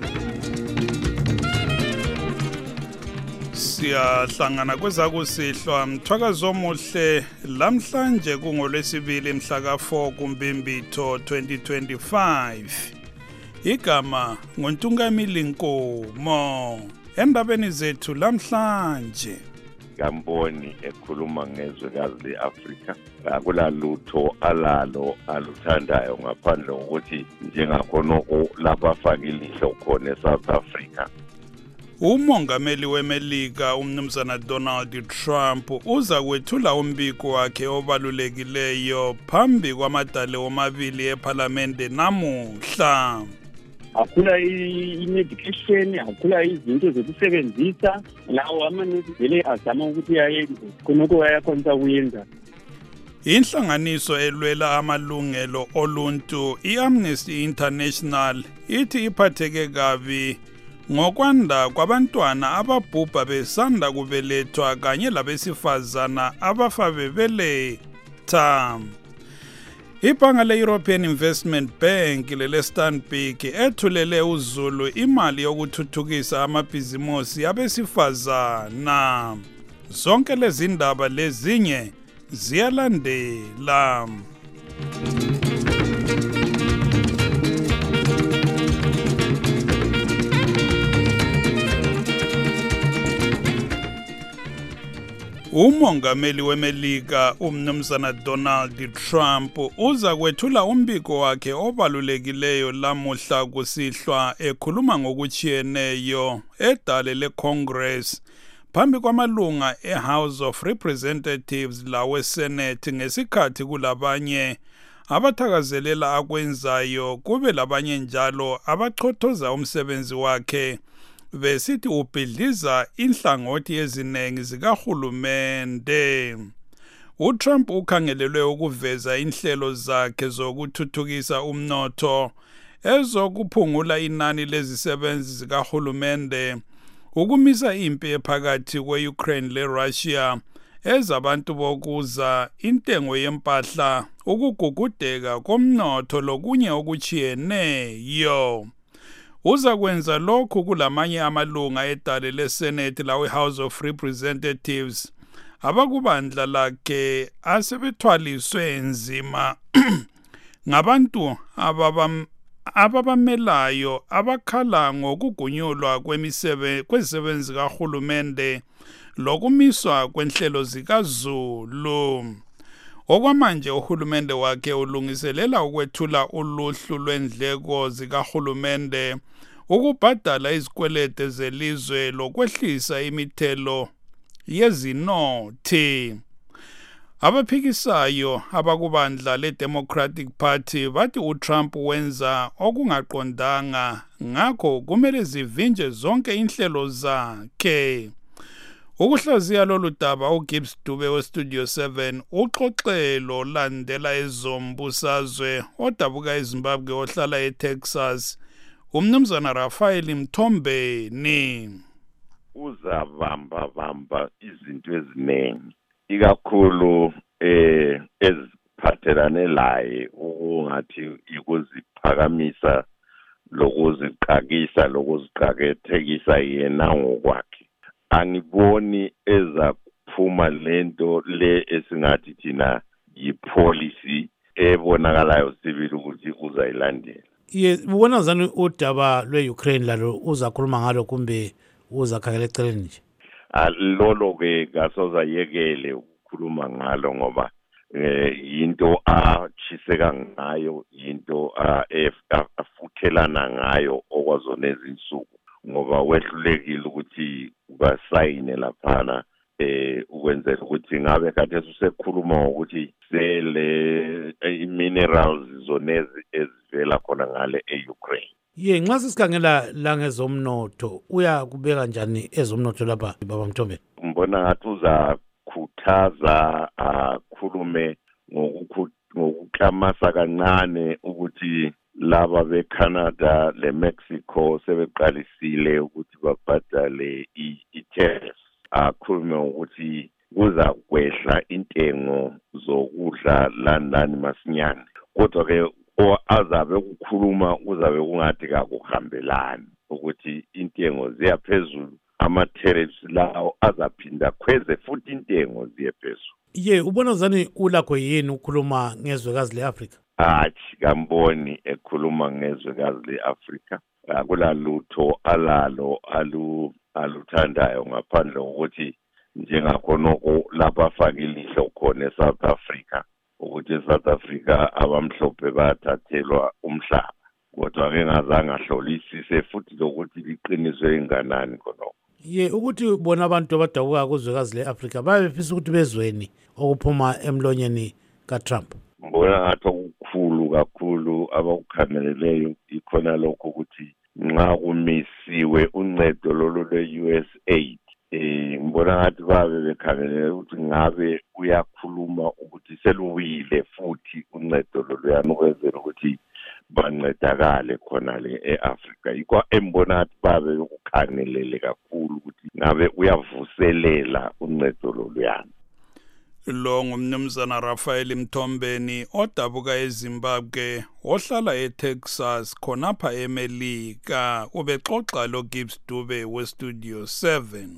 Siyahlangana kwezakusihlwa mthwakazo omuhle lamhlanje kungolwesibili mhla ka4 kuMbimbitho 2025. Igama nguNtungamili Nkomo. Endabeni zethu lamhlanje Gamboni ekhuluma ngezwekazi leAfrika akulalutho alalo aluthandayo ngaphandle kokuthi njengakhonoko labafaka ilihlo khona eSouth Africa. Umongameli weMelika umnumzana Donald Trump uza kwethula umbiko wakhe obalulekileyo phambi kwamadale omabili eParliament namuhla. Akula i-medication, akula izinto zokusebenzisa, lawo amanesi vele azama ukuthi ayenze khonoko ayakhonza kuyenza. Inhlanganiso elwela amalungelo oluntu iAmnesty International ithi iphatheke kabi ngokwanda kwabantwana ababhubha besanda kubelethwa kanye labesifazana abafa bebeletha. Ibhanga le-European Investment Bank lele-Stanbic ethulele uZulu imali yokuthuthukisa amabhizimosi abesifazana. Zonke lezi ndaba lezinye ziyalandela. Umongameli weMelika umnumzana Donald Trump uza kwethula umbiko wakhe obalulekileyo lamuhla kusihlwa ekhuluma ngokuchiyeneyo edale leCongress phambi kwamalunga eHouse of Representatives laweSenate ngesikhathi kulabanye abathakazelela akwenzayo kube labanye njalo abachothoza umsebenzi wakhe besithi ubhidliza inhlangothi ezinengi zikahulumende. uTrump ukhangelelwe ukuveza inhlelo zakhe zokuthuthukisa umnotho ezokuphungula inani lezisebenzi zikahulumende, ukumisa impi ephakathi kwe-Ukraine leRussia, ezabantu bokuza, intengo yempahla, ukugugudeka komnotho lokunye okuchiyeneyo. Uza kwenza lokhu kulamanye amalunga edale leSenate lawe-House of Representatives abakubandla lakhe asebethwaliswe nzima ngabantu ababamelayo abakhala ngokugunyulwa kwezisebenzi kahulumende lokumiswa kwenhlelo zikaZulu. Okwamanje uhulumende wakhe ulungiselela ukwethula uluhlu lwendleko zikahulumende, ukubhadala izikwelede zelizwe lokwehlisa imithelo yezinothi. Abaphikisayo abakubandla leDemocratic Party bathi uTrump wenza okungaqondanga, ngakho kumele zivinje zonke inhlelo zakhe. Ukuhlaziya lolu daba uGibbs Dube weStudio 7 uxoxelo landela ezombusazwe odabuka eZimbabwe ohlala eTexas umnumzana Rafael Mthombeni. Uzabamba izinto eziningi ikakhulu eziphathelane laye ungathi ikuziphakamisa lokuziqakisa lokuziqakethekisa yena ngokwakhe. Angiboni ezakuphuma lento le esingathi thina yipolicy ebonakalayo sibili ukuthi uzayilandela. ubona zani udaba lwe-Ukraine lalo uzakhuluma ngalo kumbe uzakhangela eceleni nje? Lolo-ke kasozayekele ukukhuluma ngalo ngoba into achiseka ngayo, into afuthelana ngayo okwazona ezinsuku, ngoba wehlulekile ukuthi basayine laphana ukwenzela ukuthi ngabe kade usekhuluma ngokuthi sele i-minerals zonezi ezivela khona ngale e-Ukraine. Nxa sisikhangela la ngezomnotho uyakubeka njani ezomnotho lapha baba Mthombeni? Ngibona ngathi uzakhuthaza akhulume ngokuklamasa kancane ukuthi laba beCanada leMexico sebeqalisile ukuthi babhadale i-tariffs. Akhulume ukuthi kuza kwehla intengo zokudla landani masinyane, kodwa-ke azabe ukukhuluma kuzabe kungathi kakuhambelani ukuthi intengo ziyaphezulu, ama-tariffs lawo azaphinda khweze futhi intengo ziye phezulu. Ubona zani ulakho yini ukukhuluma ngezwekazi le-Afrika? Hathi kamboni ekhuluma ngezwekazi le-Afrika. Akulalutho alalo aluthandayo ngaphandle kokuthi njengakhonoko lapho afake ilihlo khona eSouth Africa, ukuthi eSouth Africa abamhlophe bayathathelwa umhlaba, kodwa-ke ngazange ahlolisise futhi lokuthi liqiniswe enganani khonoko. Ukuthi bona abantu abadabuka kuzwekazi le-Afrika babefisa ukuthi bezweni okuphuma emlonyeni kaTrump. Ngibona ngathi okukhulu kakhulu abakukhangeleleyo ikhona lokho ukuthi nxa kumisiwe uncedo lolo lwe-USAID, ngibona ngathi babe bekhangelele ukuthi ngabe uyakhuluma ukuthi seluyile futhi uncedo loluyana ukwenzela ukuthi bancedakale khona le e-Afrika. Yikho embona ngathi babe ukukhangelele kakhulu ukuthi ngabe uyavuselela uncedo loluyana. Lo ngumnumzana Raphael Mthombeni odabuka eZimbabwe ohlala eTexas khonapha eMelika, ubexoxa lo Gibbs Dube weStudio 7.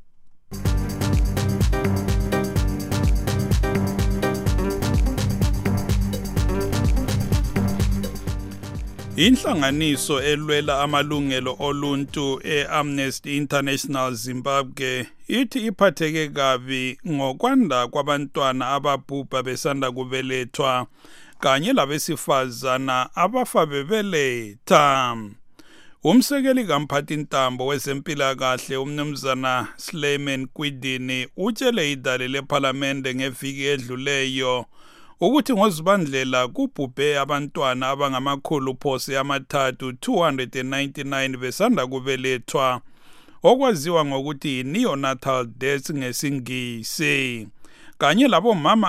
Inhlanganiso elwela amalungelo oluntu e-Amnesty International Zimbabwe ithi iphatheke kabi ngokwanda kwabantwana ababhubha besanda kubelethwa kanye labesifazana abafa bebeletha. Umsekeli kamphathintambo wezempilakahle umnumzana Slayman Kwidini utshele idale lephalamende ngeviki edluleyo ukuthi ngoZibandlela kubhubhe abantwana abangamakhulu phose amathathu 299 besanda kubelethwa, okwaziwa ngokuthi neonatal deaths ngesingisi, kanye labomama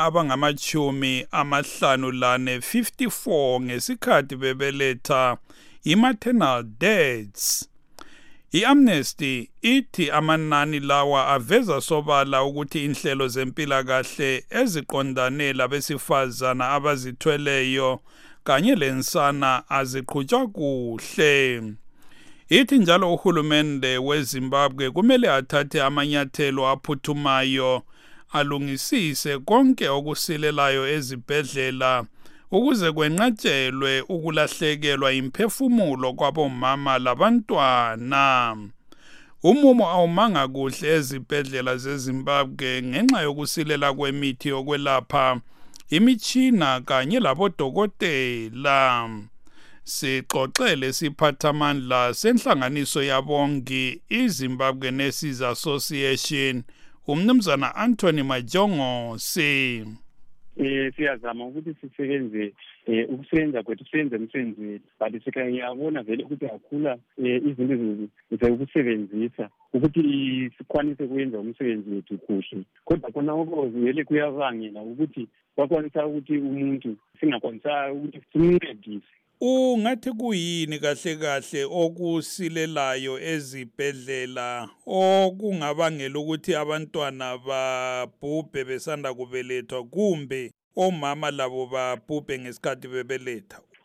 abangama54 ngesikhathi bebeletha, i-maternal deaths. I-Amnesty ithi amanani lawa aveza sobala ukuthi inhlelo zempilakahle eziqondane labesifazana abazithweleyo kanye lensana aziqhutshwa kuhle. Ithi njalo uhulumende weZimbabwe kumele athathe amanyathelo aphuthumayo alungisise konke okusilelayo ezibhedlela ukuze kwenqatshelwe ukulahlekelwa imphefumulo kwabomama labantwana. Umumo awumanga kuhle ezibhedlela zeZimbabwe ngenxa yokusilela kwemithi yokwelapha, imitshina kanye labodokotela. Sixoxele siphathamandla senhlanganiso yabongi iZimbabwe Nurses Association umnumzana Anthony Majongo siyazama ukuthi sisebenze ukusebenza kwethu siyenze umsebenzi wethu, but sikayabona vele ukuthi akhula izinto zokusebenzisa ukuthi sikwanise ukwenza umsebenzi wethu kuhle, kodwa khona oko vele kuyabangela ukuthi bakwanisa ukuthi umuntu singakwanisa ukuthi simncedise. Ungathi kuyini kahle kahle okusilelayo ezibhedlela okungabangela ukuthi abantwana babhubhe besanda kubelethwa kumbe omama labo babhubhe ngesikhathi bebeletha?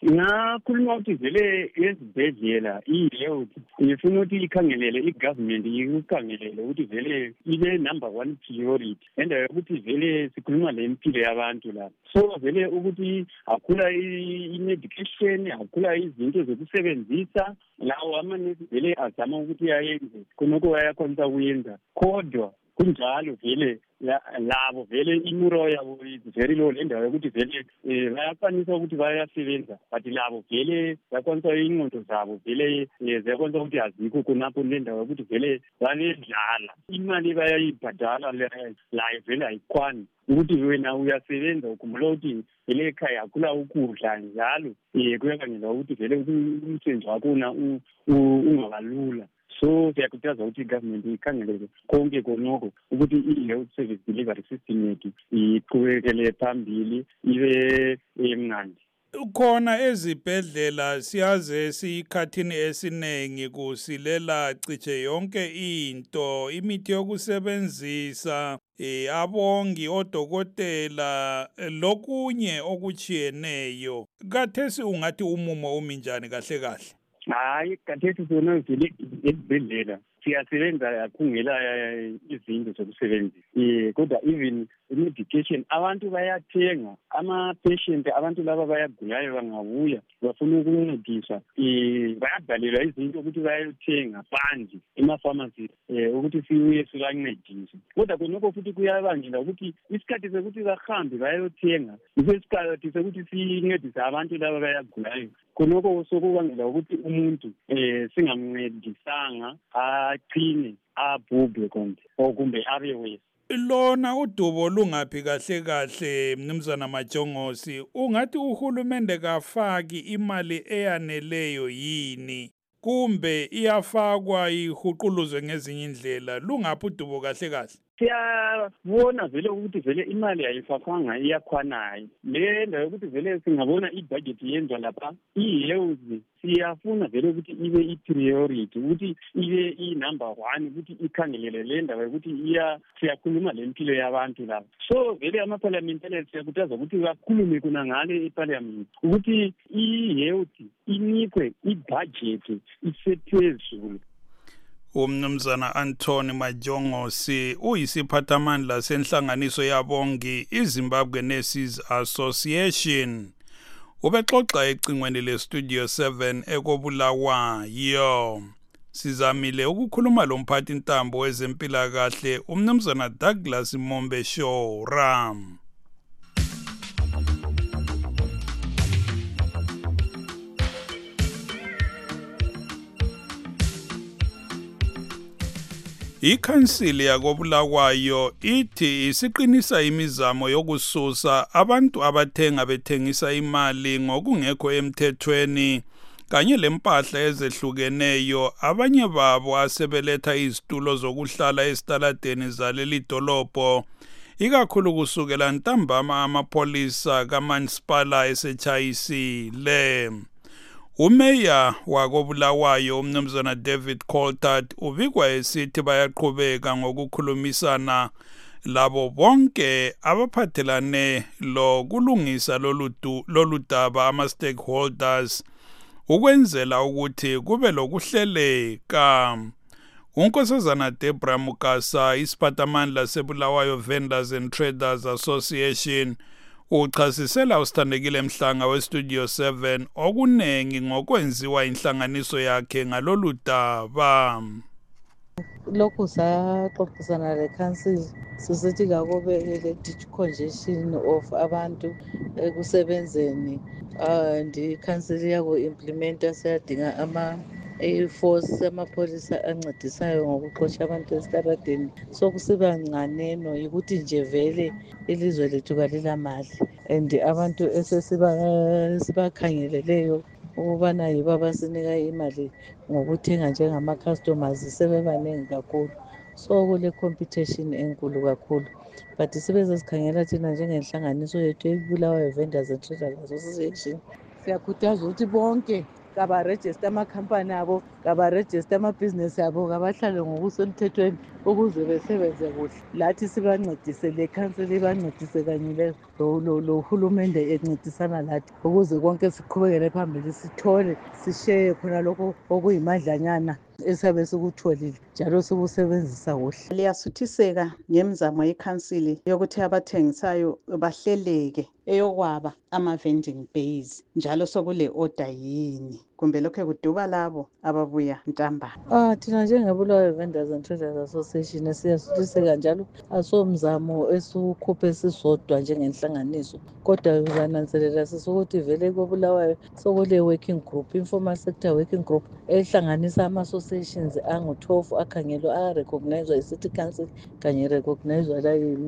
ngakhuluma ukuthi vele ezibhedlela i-health ifuna ukuthi ikhangelele i-government ikukhangelele ukuthi vele ile number one priority endawo yokuthi vele sikhuluma le mpilo yabantu la. So vele ukuthi akhula i-medication, akhula izinto zokusebenzisa, lawo amanesi vele azama ukuthi ayenze khonokho ayakhonisa kuyenza, kodwa kunjalo vele labo vele imuro yabo is very low endawo yokuthi vele bayakwanisa ukuthi bayasebenza, but labo vele bayakwanisa ingqondo zabo vele ziyakwanisa ukuthi azikho khonapho lendawo yokuthi vele banedlala, imali bayayibhadala layo vele ayikwani ukuthi wena uyasebenza ukhumbula ukuthi vele ekhaya akhula ukudla njalo kuyabangela ukuthi vele umsebenzi wakho ungabalula. So siyakhuthaza ukuthi i-government ikhangelele konke konoko ukuthi i-health service delivery system yethu iqhubekele phambili ibe emnandi. Khona ezibhedlela siyaze sikhathini esiningi kusilela ciche yonke into, imithi yokusebenzisa, abongi, odokotela, lokunye okuchiyeneyo. Kathesi ungathi umumo uminjani kahle kahle? Hayi, kathesi sona vele esibhedlela siyasebenza khungela izinto zokusebenzisa, kodwa even medication abantu bayathenga, ama-patient abantu laba bayagulayo bangabuya bafuna ukuncediswa, bayabhalelwa izinto ukuthi bayothenga phandle ema-pharmacy ukuthi sibuye sibancedise, kodwa khonokho futhi kuyabangela ukuthi isikhathi sokuthi bahambe bayothenga yiso isikhathi sokuthi sincedise abantu laba bayagulayo. Khonokho sokubangela ukuthi umuntu singamncedisanga aqine abhubhe kumbe abe wese. Lona udubo lungaphi kahle kahle Mnumzana Majongosi? Ungathi uhulumende kafaki imali eyaneleyo yini kumbe iyafakwa ihuquluzwe ngezinye indlela? Lungaphi udubo kahle kahle? Siyabona vele ukuthi vele imali ayifakwanga iyakhwanayo. Le ndawo yokuthi vele singabona i-budget yenzwa lapha, i-health siyafuna vele ukuthi ibe i-priority, ukuthi ibe i-number one, ukuthi ikhangelele le ndawo yokuthi siyakhuluma le mpilo yabantu lapha. So vele ama-parliamentarians siyakhuthaza ukuthi bakhulume kuna ngale e-parliament ukuthi i-health inikwe i-budget isephezulu. Umnumzana Anthony Majongosi uyisiphathamandla senhlanganiso yabongi iZimbabwe Nurses Association. Ubexoxa ecingweni leStudio 7 ekobulawayo. Sizamile ukukhuluma lomphathi ntambo wezempilakahle umnumzana Douglas Mombe Shora. Ikhansili yakobulawayo ithi isiqinisa imizamo yokususa abantu abathenga bethengisa imali ngokungekho emthethweni kanye lempahla ezehlukeneyo, abanye babo asebeletha izitulo zokuhlala esitaladeni zaleli dolobho, ikakhulu kusukela ntambama amapolisa kaMansipala esechayisile. Umeya wakobulawayo umnumzana David Coltart ubikwa esithi bayaqhubeka ngokukhulumisana labo bonke abaphathelane lokulungisa lolu daba ama-stakeholders ukwenzela ukuthi kube lokuhleleka. Unkosazana Debra Mukasa, isiphathamandla sebulawayo Vendors and Traders Association, uchasisela usithandekile Mhlanga weStudio 7 okunengi ngokwenziwa inhlanganiso yakhe ngalolu daba. Lokhu saxoxisana le-council sisithi kakobe le-congestion of abantu ekusebenzeni and i-council yako-implementa siyadinga i-force amapholisa ancedisayo ngokuxotsha abantu esitaradeni. Sokusiba ncaneno yikuthi nje vele ilizwe lethu kalilamali and abantu esesibakhangeleleyo ukubana yibo abasinika imali ngokuthenga njengama-customers sebebaningi kakhulu. So kule-competition enkulu kakhulu, but sibe sesikhangela thina njengenhlanganiso yethu ebulawayo Vendors and Traders Association, siyakhuthaza ukuthi bonke kabarejiste amakhampani abo, kabarejiste amabhizinesi abo, kabahlale ngokusemthethweni ukuze besebenze kuhle. Lathi sibancedise, le khansili ibancedise kanye lo hulumende encedisana lathi ukuze konke siqhubekele phambili, sithole sisheye khona lokho okuyimadlanyana esiyabe sikutholile njalo sikusebenzisa kuhle. Liyasuthiseka ngemizamo yekhansili yokuthi abathengisayo bahleleke eyokwaba ama-vending base, njalo sokule order yini kumbe lokho kuduba labo ababuya ntambama? Thina njengebulawayo Vendors and Traders Association siyasuthiseka njalo asomzamo esiwukhuphe sisodwa njengenhlanganiso, kodwa uzananzelela sisukuthi vele kobulawayo sokule working group, informal sector working group ehlanganisa ama-associations angu-12 akhangelwa arecognizwa i-city council kanye recognizwa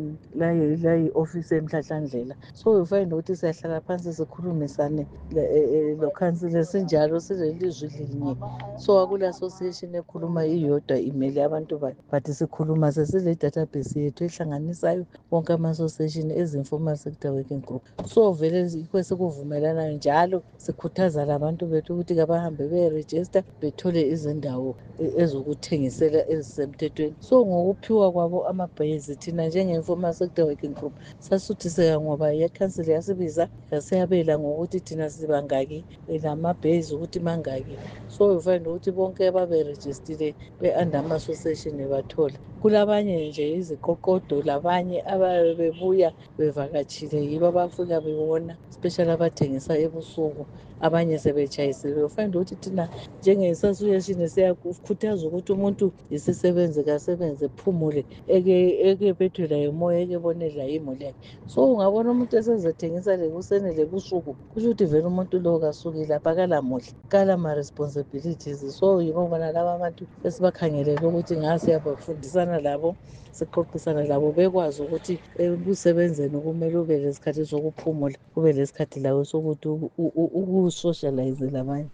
layi office emhlahlandlela. So we find ukuthi siyahlala phansi sikhulumisane lo council esinjalo silelizwi linye. So akula association ekhuluma iyodwa imele abantu bayo, but sikhuluma sesile database yethu ehlanganisayo wonke ama-association ezi-informal sector working group. So vele yikho sikuvumelanayo njalo sikhuthaza labantu bethu ukuthi kabahambe beregister bethole izindawo ezokuthengisela ezisemthethweni. So ngokuphiwa kwabo amabhezi thina njenge-informal sector working group sasuthiseka ngoba ikhansili yasibiza yasiyabela ngokuthi thina sibangaki lamabhezi ukuthi mangaki. So we find ukuthi bonke ababerejistile be-under ama-association bathola. Kulabanye nje iziqoqodo labanye ababe bebuya bevakatshile yibo abafika bebona, especially abathengisa ebusuku, abanye sebetshayisile. We find ukuthi thina njenge-association siyakukhuthaza ukuthi umuntu isisebenzi kasebenze phumule eke bethwela yomoya eke bonela imuli yakhe. So ungabona umuntu esezethengisa lekuseni lebusuku kusho ukuthi vele umuntu lo kasukile apha kalamuhle kalama-responsibilities. So yibo bona laba abantu esibakhangelele ukuthi ngasiyabafundisana labo, sixoxisana labo bekwazi ukuthi ekusebenzeni kumele ube lesikhathi sokuphumula, kube lesikhathi lawo sokuthi ukusocialize labanye.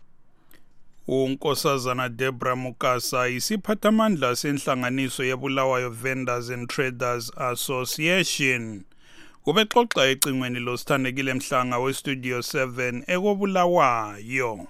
uNkosazana Debra Mukasa isiphathamandla senhlanganiso yebulawayo Vendors and Traders Association. Ubexoxa ecingweni losithandekile Mhlanga weStudio 7 ekobulawayo.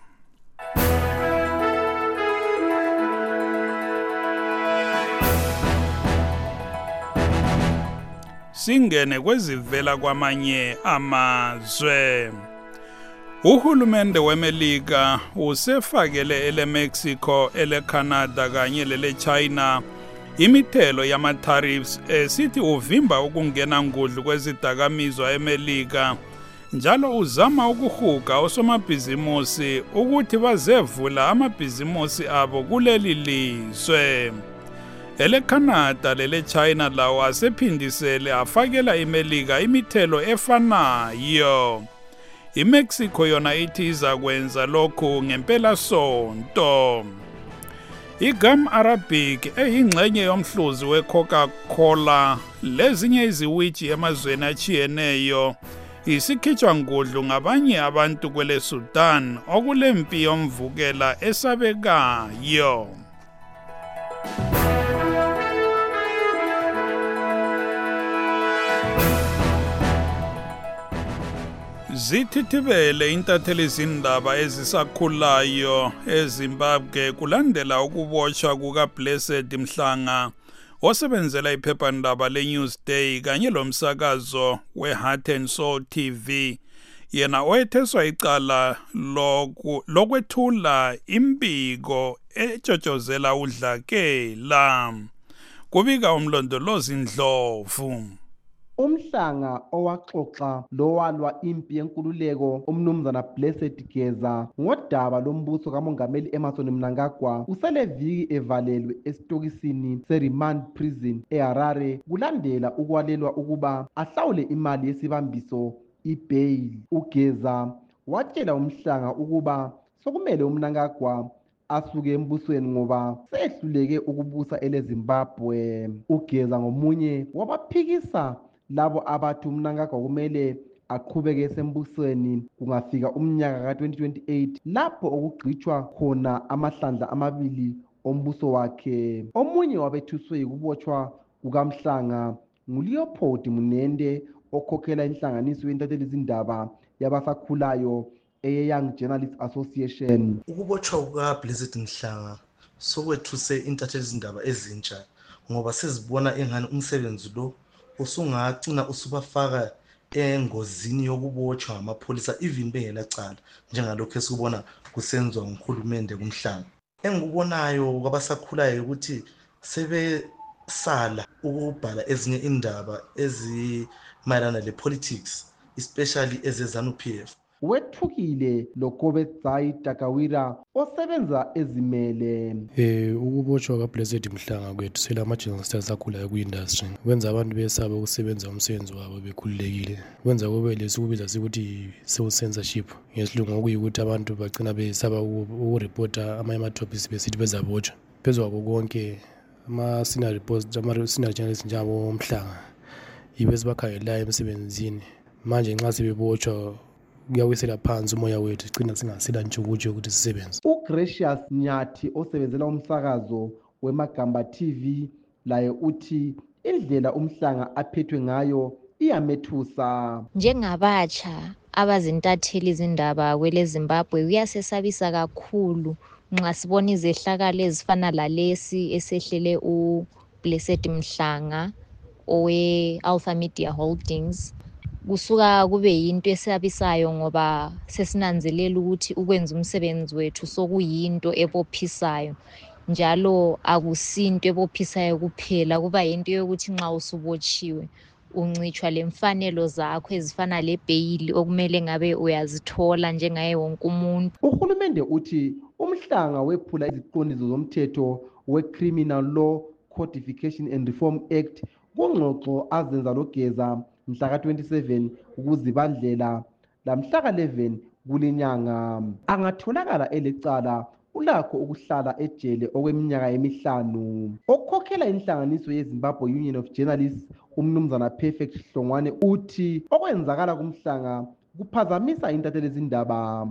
Singene kwezivela kwamanye amazwe. Uhulumende weMelika usefakele eleMexico, eleCanada kanye leleChina imithelo yama-tariffs esithi uvimba ukungena ngudlu kwezidakamizwa eMelika, njalo uzama ukuhuga osomabhizimusi ukuthi bazevula amabhizimusi abo kuleli lizwe. EleCanada leleChina lawo asephindisele afakela iMelika imithelo efanayo. IMexico yona ithi izakwenza lokhu ngempela sonto. IGum Arabic eyingxenye yomhluzi weCoca-Cola lezinye iziwiji emazweni achiyeneyo isikhitshwa ngudlu ngabanye abantu kwele Sudan okulempi yomvukela esabekayo. Zithithibele intatheli zindaba ezisakhulayo eZimbabwe kulandela ukubotshwa kukaBlessed Mhlanga osebenzela iphephandaba leNewsday kanye lomsakazo weHeart and Soul TV, yena owetheswa icala lokwethula imbiko etshotshozela udlakela. Kubika umlondolozi Ndlovu. Umhlanga owaxoxa lowalwa impi yenkululeko umnumzana Blessed Geza ngodaba lombuso kamongameli Emmerson Mnangagwa useleviki evalelwe esitokisini se-remand prison eHarare kulandela ukwalelwa ukuba ahlawule imali yesibambiso i-bail. UGeza watshela umhlanga ukuba sokumele uMnangagwa asuke embusweni ngoba sehluleke ukubusa eleZimbabwe. UGeza ngomunye wabaphikisa labo abathi uMnangagwa kumele aqhubeke esembusweni kungafika umnyaka ka-2028 lapho okugqitshwa khona amahlandla amabili ombuso wakhe. Omunye wabethuswe yikubotshwa kukaMhlanga nguLeopold Munende okhokhela inhlanganiso yentatheli zindaba yabasakhulayo eye-Young Journalists Association. Ukubotshwa kukaBlessed Mhlanga sokwethuse intatheli izindaba ezintsha ngoba sezibona engani umsebenzi lo usungagcina usubafaka engozini yokubotshwa ngamapholisa even bengelacala njengalokho esikubona kusenzwa nguhulumende kuMhlanga. Engikubonayo kwabasakhulayo ukuthi sebesala ukubhala ezinye indaba ezimayelana le-politics especially ezezanu-PF. Wethukile loKobetsai Takawira osebenza ezimele. Ukubotshwa kaBlessed Mhlanga kwethu selama-journalists akhulayo kwi-industry kwenza abantu besaba ukusebenza umsebenzi wabo bekhululekile, kwenza kube lesikubiza sikuthi sewu-censorship ngesilungu, okuyikuthi abantu bagcina besaba ukuripota ama-topics besithi bezabotshwa. Phezu kwakho konke ama-senior journalists njengabo Mhlanga yibo esibakhangelayo emsebenzini. Manje nxa sebebotshwa kuyawisela phansi umoya wethu, sigcina singasela ntshukutsho ukuthi sisebenze. uGracious Nyathi osebenzela umsakazo weMagamba TV laye uthi indlela uMhlanga aphethwe ngayo iyamethusa. Njengabatsha abazintatheli izindaba kwele Zimbabwe kuyasesabisa kakhulu nxa sibona izehlakalo ezifana lalesi esehlele uBlessed Mhlanga owe-Alpha Media Holdings. Kusuka kube yinto esabisayo ngoba sesinanzelela ukuthi ukwenza umsebenzi wethu sokuyinto ebophisayo, njalo akusinto ebophisayo kuphela, kuba yinto yokuthi nxa usubotshiwe uncitshwa lemfanelo zakho ezifana lebheyili okumele ngabe uyazithola njengaye wonke umuntu. Uhulumende uthi uMhlanga wephula iziqondiso zomthetho we-Criminal Law Codification and Reform Act kungxoxo azenza loGeza mhla ka-27 ukuzibandlela lamhla ka-11 kulenyanga. Angatholakala elecala ulakho ukuhlala ejele okweminyaka emihlanu. Okhokhela inhlanganiso yeZimbabwe Union of Journalists umnumzana Perfect Hlongwane uthi okwenzakala kuMhlanga kuphazamisa intatheli izindaba.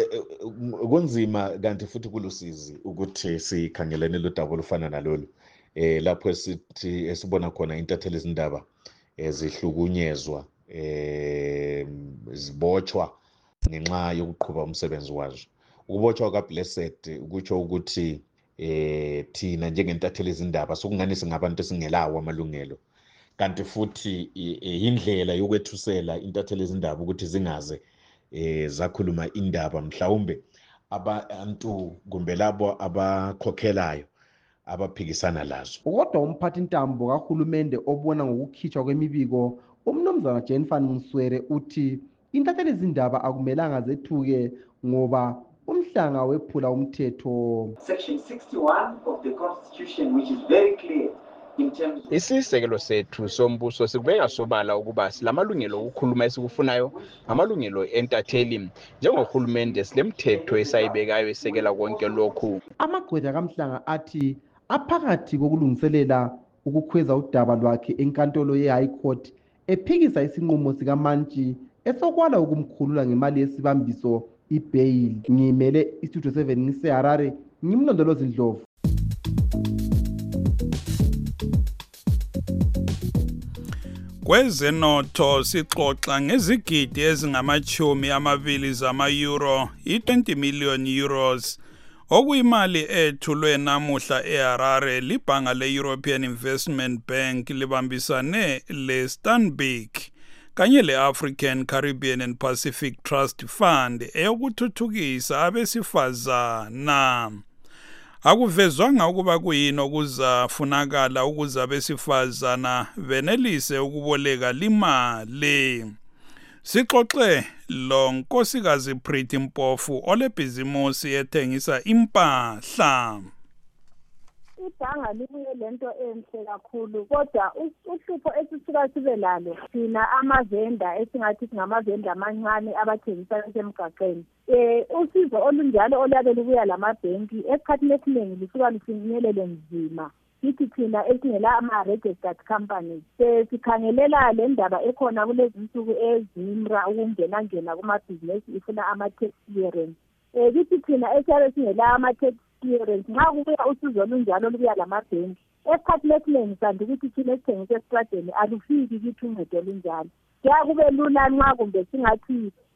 Kunzima kanti futhi kulusizi ukuthi sikhangelene lodaba olufana nalolu lapho esibona khona intatheli izindaba zihlukunyezwa zibotshwa ngenxa yokuqhuba umsebenzi wazo. Ukubotshwa kaBlessed kutsho ukuthi thina njengentatheli izindaba sokungani singabantu esingelawo amalungelo, kanti futhi indlela yokwethusela intatheli izindaba ukuthi zingaze zakhuluma indaba mhlawumbe abantu kumbe labo abakhokhelayo abaphikisana lazo. Kodwa umphathi ntambo kahulumende obona ngokukhitshwa kwemibiko umnumzana Jenfan Mswere uthi intatheli izindaba akumelanga zethuke ngoba uMhlanga wephula umthetho. Section 61 of the Constitution, which is very clear in terms of isisekelo sethu sombuso sikubeka sobala ukuba silamalungelo okukhuluma esikufunayo amalungelo entatheli. Njengohulumende silemthetho esayibekayo esekela konke lokhu. Amagqwetha kaMhlanga athi aphakathi kokulungiselela ukukhweza udaba lwakhe enkantolo ye-High Court ephikisa isinqumo sikaMantshi esokwala ukumkhulula ngemali yesibambiso i-bail. Ngimele iStudio 7 ngiseHarare, ngimlondolozi Ndlovu. Kwezenotho sixoxa ngezigidi ezingama-20 zama-euro, i-20 million euros, okuyimali ethulwe namuhla eHarare libhanga le-European Investment Bank libambisane le-Stanbic kanye le-African, Caribbean and Pacific Trust Fund eyokuthuthukisa abesifazana. Akuvezwanga ukuba kuyini okuzafunakala ukuze abesifazana benelise ukuboleka limali. Sixoxe lo Nkosikazi Pretty Mpofu olebhizimusi ethengisa impahla. Ibhanga libuye lento enhle kakhulu, kodwa uhlupho esisuka sibe lalo thina amavenda esingathi singamavenda amancane abathengisa emgaqweni. Usizo olunjalo olabe lubuya lamabhenki esikhathini esiningi lisuka lufinyelele nzima. Ithi thina esingela ama-registered companies sikhangelela le ndaba ekhona kulezi nsuku ezimra ukungena kumabhizinesi ifuna ama-tax clearance. Ithi thina esiyabe singela ama-tax clearance nxa kubuya usizo olunjalo lubuya lamabhenki esikhathini esiningi kanti ukuthi thina esithengisa esitradeni alufiki kithi uncedo olunjalo. Kuyakube lula nxa kumbe singathi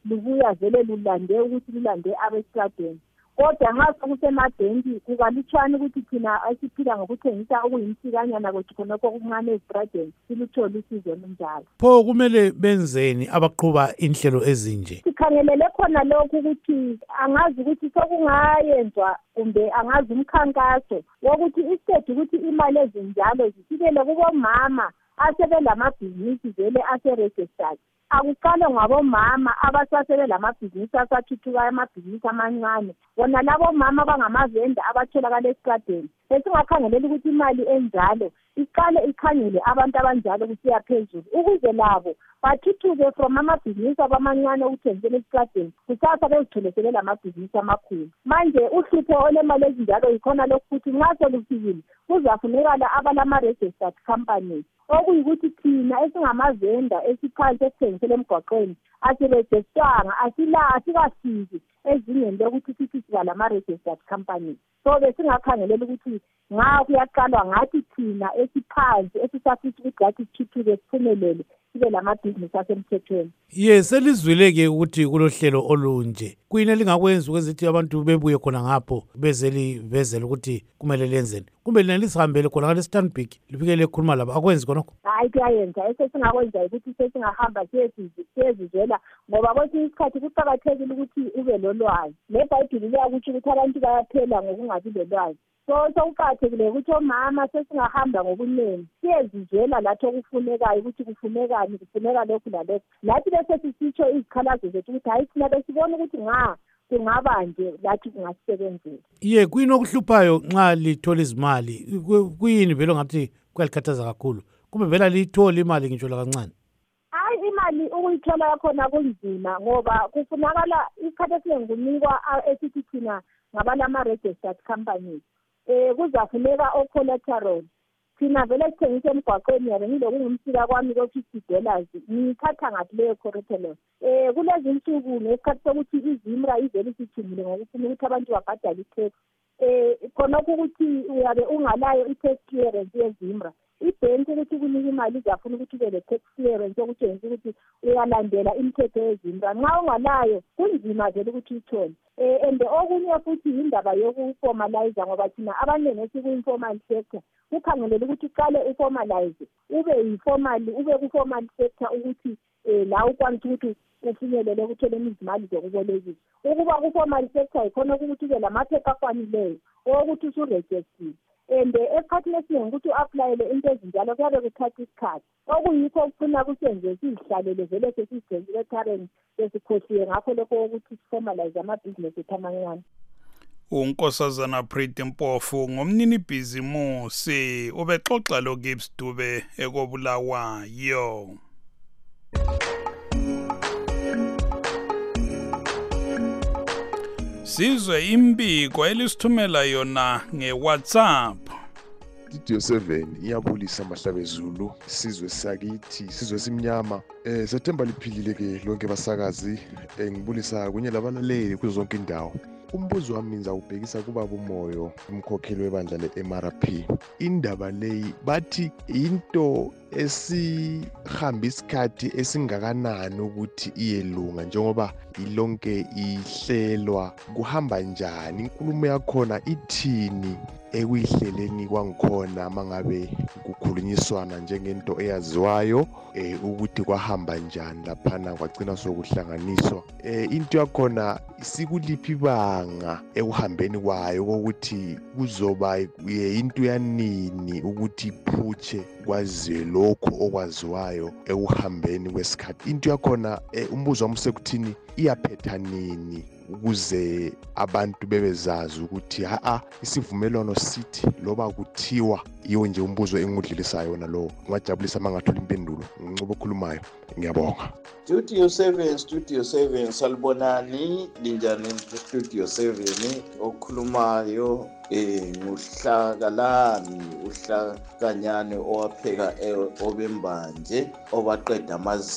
lubuya vele lulande ukuthi lulande abesitradeni. Kodwa nxa sokusemabhenki kukalutshwane ukuthi thina esiphila ngokuthengisa okuyimsikanyana kwethu khonokho okuncane ezitradeni siluthole usizo olunjalo. Pho kumele benzeni abaqhuba inhlelo ezinje? Sikhangelele khona lokhu ukuthi angazi ukuthi sokungayenzwa kumbe angazi umkhankaso wokuthi instead ukuthi imali ezinjalo zifikele kubomama asebelamabhizinisi vele ase-registered. Akuqale ngabomama abasasebelamabhizinisi asathuthukayo, amabhizinisi amancane, bona labo mama abangamavenda abatholakala esitradeni. Esingakhangelela ukuthi imali enjalo iqale ikhangele abantu abanjalo kusiya phezulu ukuze labo bathuthuke from amabhizinisi abamancane ukuthengisela esitradeni kusasa bezitholesele lamabhizinisi amakhulu. Manje uhlupho olemali ezinjalo yikhona lokhu ukuthi nxa solufikile kuzafunekala abalama-registered companies okuyikuthi thina esingamavenda esiphansi esithengisela emgwaqweni asirejistwanga asikafiki ezingeni lokuthi sithi siba lama-registered companies. So besingakhangelela ukuthi nxa kuyaqalwa ngathi thina esiphansi esisafisa ukuthi ngathi sithuthuke siphumelele sibe lamabhizinisi asemthethweni. Selizwile-ke ukuthi kulohlelo olunje. Kuyini elingakwenza ukwezithi abantu bebuye khona ngapho bezelivezela ukuthi kumele lenzeni? Kumbe lina lisihambele khona ngale Stanbic lifike lekhuluma labo akwenzi khonokho? Hayi kuyayenza. Esesingakwenza ukuthi sesingahamba siyezizwela ngoba kwesinye isikhathi kuqakathekile ukuthi ube lolwazi. LeBhayibhili liyakutsho ukuthi abantu bayaphela ngokungabi lolwazi. So kuqakathekile ukuthi omama sesingahamba ngobunengi siyezizwela lathi okufunekayo ukuthi kufunekani, kufuneka lokhu lalokhu. Lathi bese sisitsho izikhalazo zethu ukuthi hayi thina besibona ukuthi kungaba nje lathi kungasebenzela. Kuyini okuhluphayo nxa lithola izimali? Kuyini vele ngathi kuyalikhathaza kakhulu? Kumbe vela liyithola imali ngitsho kancane? Hayi imali ukuyithola yakhona kunzima ngoba kufunakala isikhathi esiningi kunikwa esithi thina ngabalama-registered companies. Kuzafuneka o-collateral. Thina vele sithengisa emgwaqweni yabe ngilokungumsika kwami ko-$50 ngiyithatha ngathi leyo collateral. Kulezi nsuku ngesikhathi sokuthi izimra ivele isithungile ngokufuna ukuthi abantu babhadale i-tax. Khonokho ukuthi uyabe ungalayo i-tax clearance yezimra. Ibhenki ukuthi kunika imali izafuna ukuthi ube le-tax clearance yokutshengisa ukuthi uyalandela imithetho yezimra. Nxa ungalayo kunzima vele ukuthi uyithole. And okunye futhi indaba yokuformalize ngoba thina abaningi esiku-informal sector kukhangelela ukuthi uqale uformalize ube ku-formal sector ukuthi la ukwanisa ukuthi ufinyelele ukutholeni izimali zokubolekisa. Ukuba ku-formal sector yikhona ukuthi ube lamaphepha afaneleyo okuthi usurejistiwe. And esikhathini esiningi ukuthi u-aplayele into ezinjalo kuyabe kuthatha isikhathi okuyikho okufuna kusenze sizihlalele vele sesizigcenzile ethareni sesikhohliwe ngakho lokho ukuthi siformalize amabhizinesi ethu amancane. uNkosazana Pretty Mpofu ngomnini bhizimusi ubexoxa loGibbs Dube ekobulawayo. Sizwe imbiko elisithumela yona ngeWhatsApp. Studio 7 iyabulisa Mahlabezulu, sizwe sakithi, sizwe simnyama. Sethemba liphilile ke lonke basakazi, ngibulisa kunye labalaleli kuzo zonke indawo. Umbuzo wami ngizawubhekisa kuba bumoyo umkhokheli webandla le-MRP. Indaba leyi bathi into esihamba isikhathi esingakanani ukuthi iyelunga njengoba ilonke ihlelwa kuhamba njani, inkulumo yakhona ithini ekuyihleleni kwangikhona mangabe kukhulunyiswana njengento eyaziwayo ukuthi kwahamba njani laphana kwagcina sokuhlanganiswa. Into yakhona sikuliphi ibanga ekuhambeni kwayo ukuthi kuzoba into yanini ukuthi iphutshe kwaziwe lokho okwaziwayo ekuhambeni kwesikhathi. Into yakhona umbuzo wami usekuthini iyaphetha nini ukuze abantu bebezazi ukuthi isivumelwano sithi loba kuthiwa iyo nje umbuzo engudlilisayo yona lo. Ngajabulisa mangathola impendulo. Ngincube okhulumayo. Ngiyabonga. Studio 7 salibonani linjani Studio 7 okhulumayo nguhlakalani uhlakanyane owapheka obembanje obaqeda amazinyo.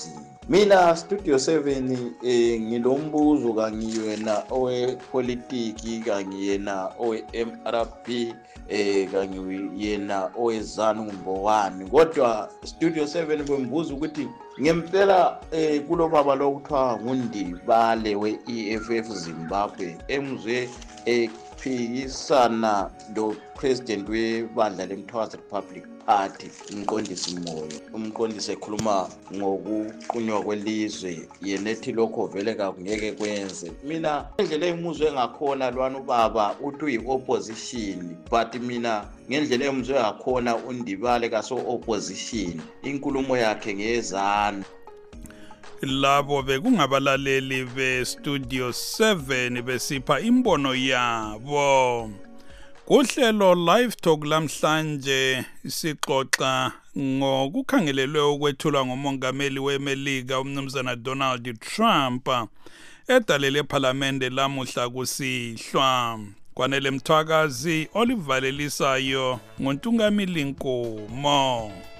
Mina Studio 7 ngilombuzo kangiyena owepolitiki kangiyena owe-MRP kanye yena owezanu ngumbowani kodwa Studio 7 kwembuza ukuthi ngempela kulo baba lo kuthiwa nguNdibale we-EFF Zimbabwe emzwe ephikisana lo president webandla leMthwazi Republic Party umqondisi ekhuluma ngokuqunywa kwelizwe yena ethi lokho vele ngeke kwenze mina ngendlela emuzwe ngakhona lwana ubaba uthi uyi-opposition but mina ngendlela emuzwe ngakhona uNdibale kaso-opposition inkulumo yakhe ngezanu. Labo bekungabalaleli be-Studio 7 besipha imbono yabo. Kuhlelo Live Talk lamhlanje sixoxa ngokukhangelelwe ukwethulwa ngomongameli weMelika umnumzana Donald Trump edalele ePhalamende lamuhla kusihlwa. Kwanele Mthwakazi olivalelisayo ngoNtungamili Nkomo.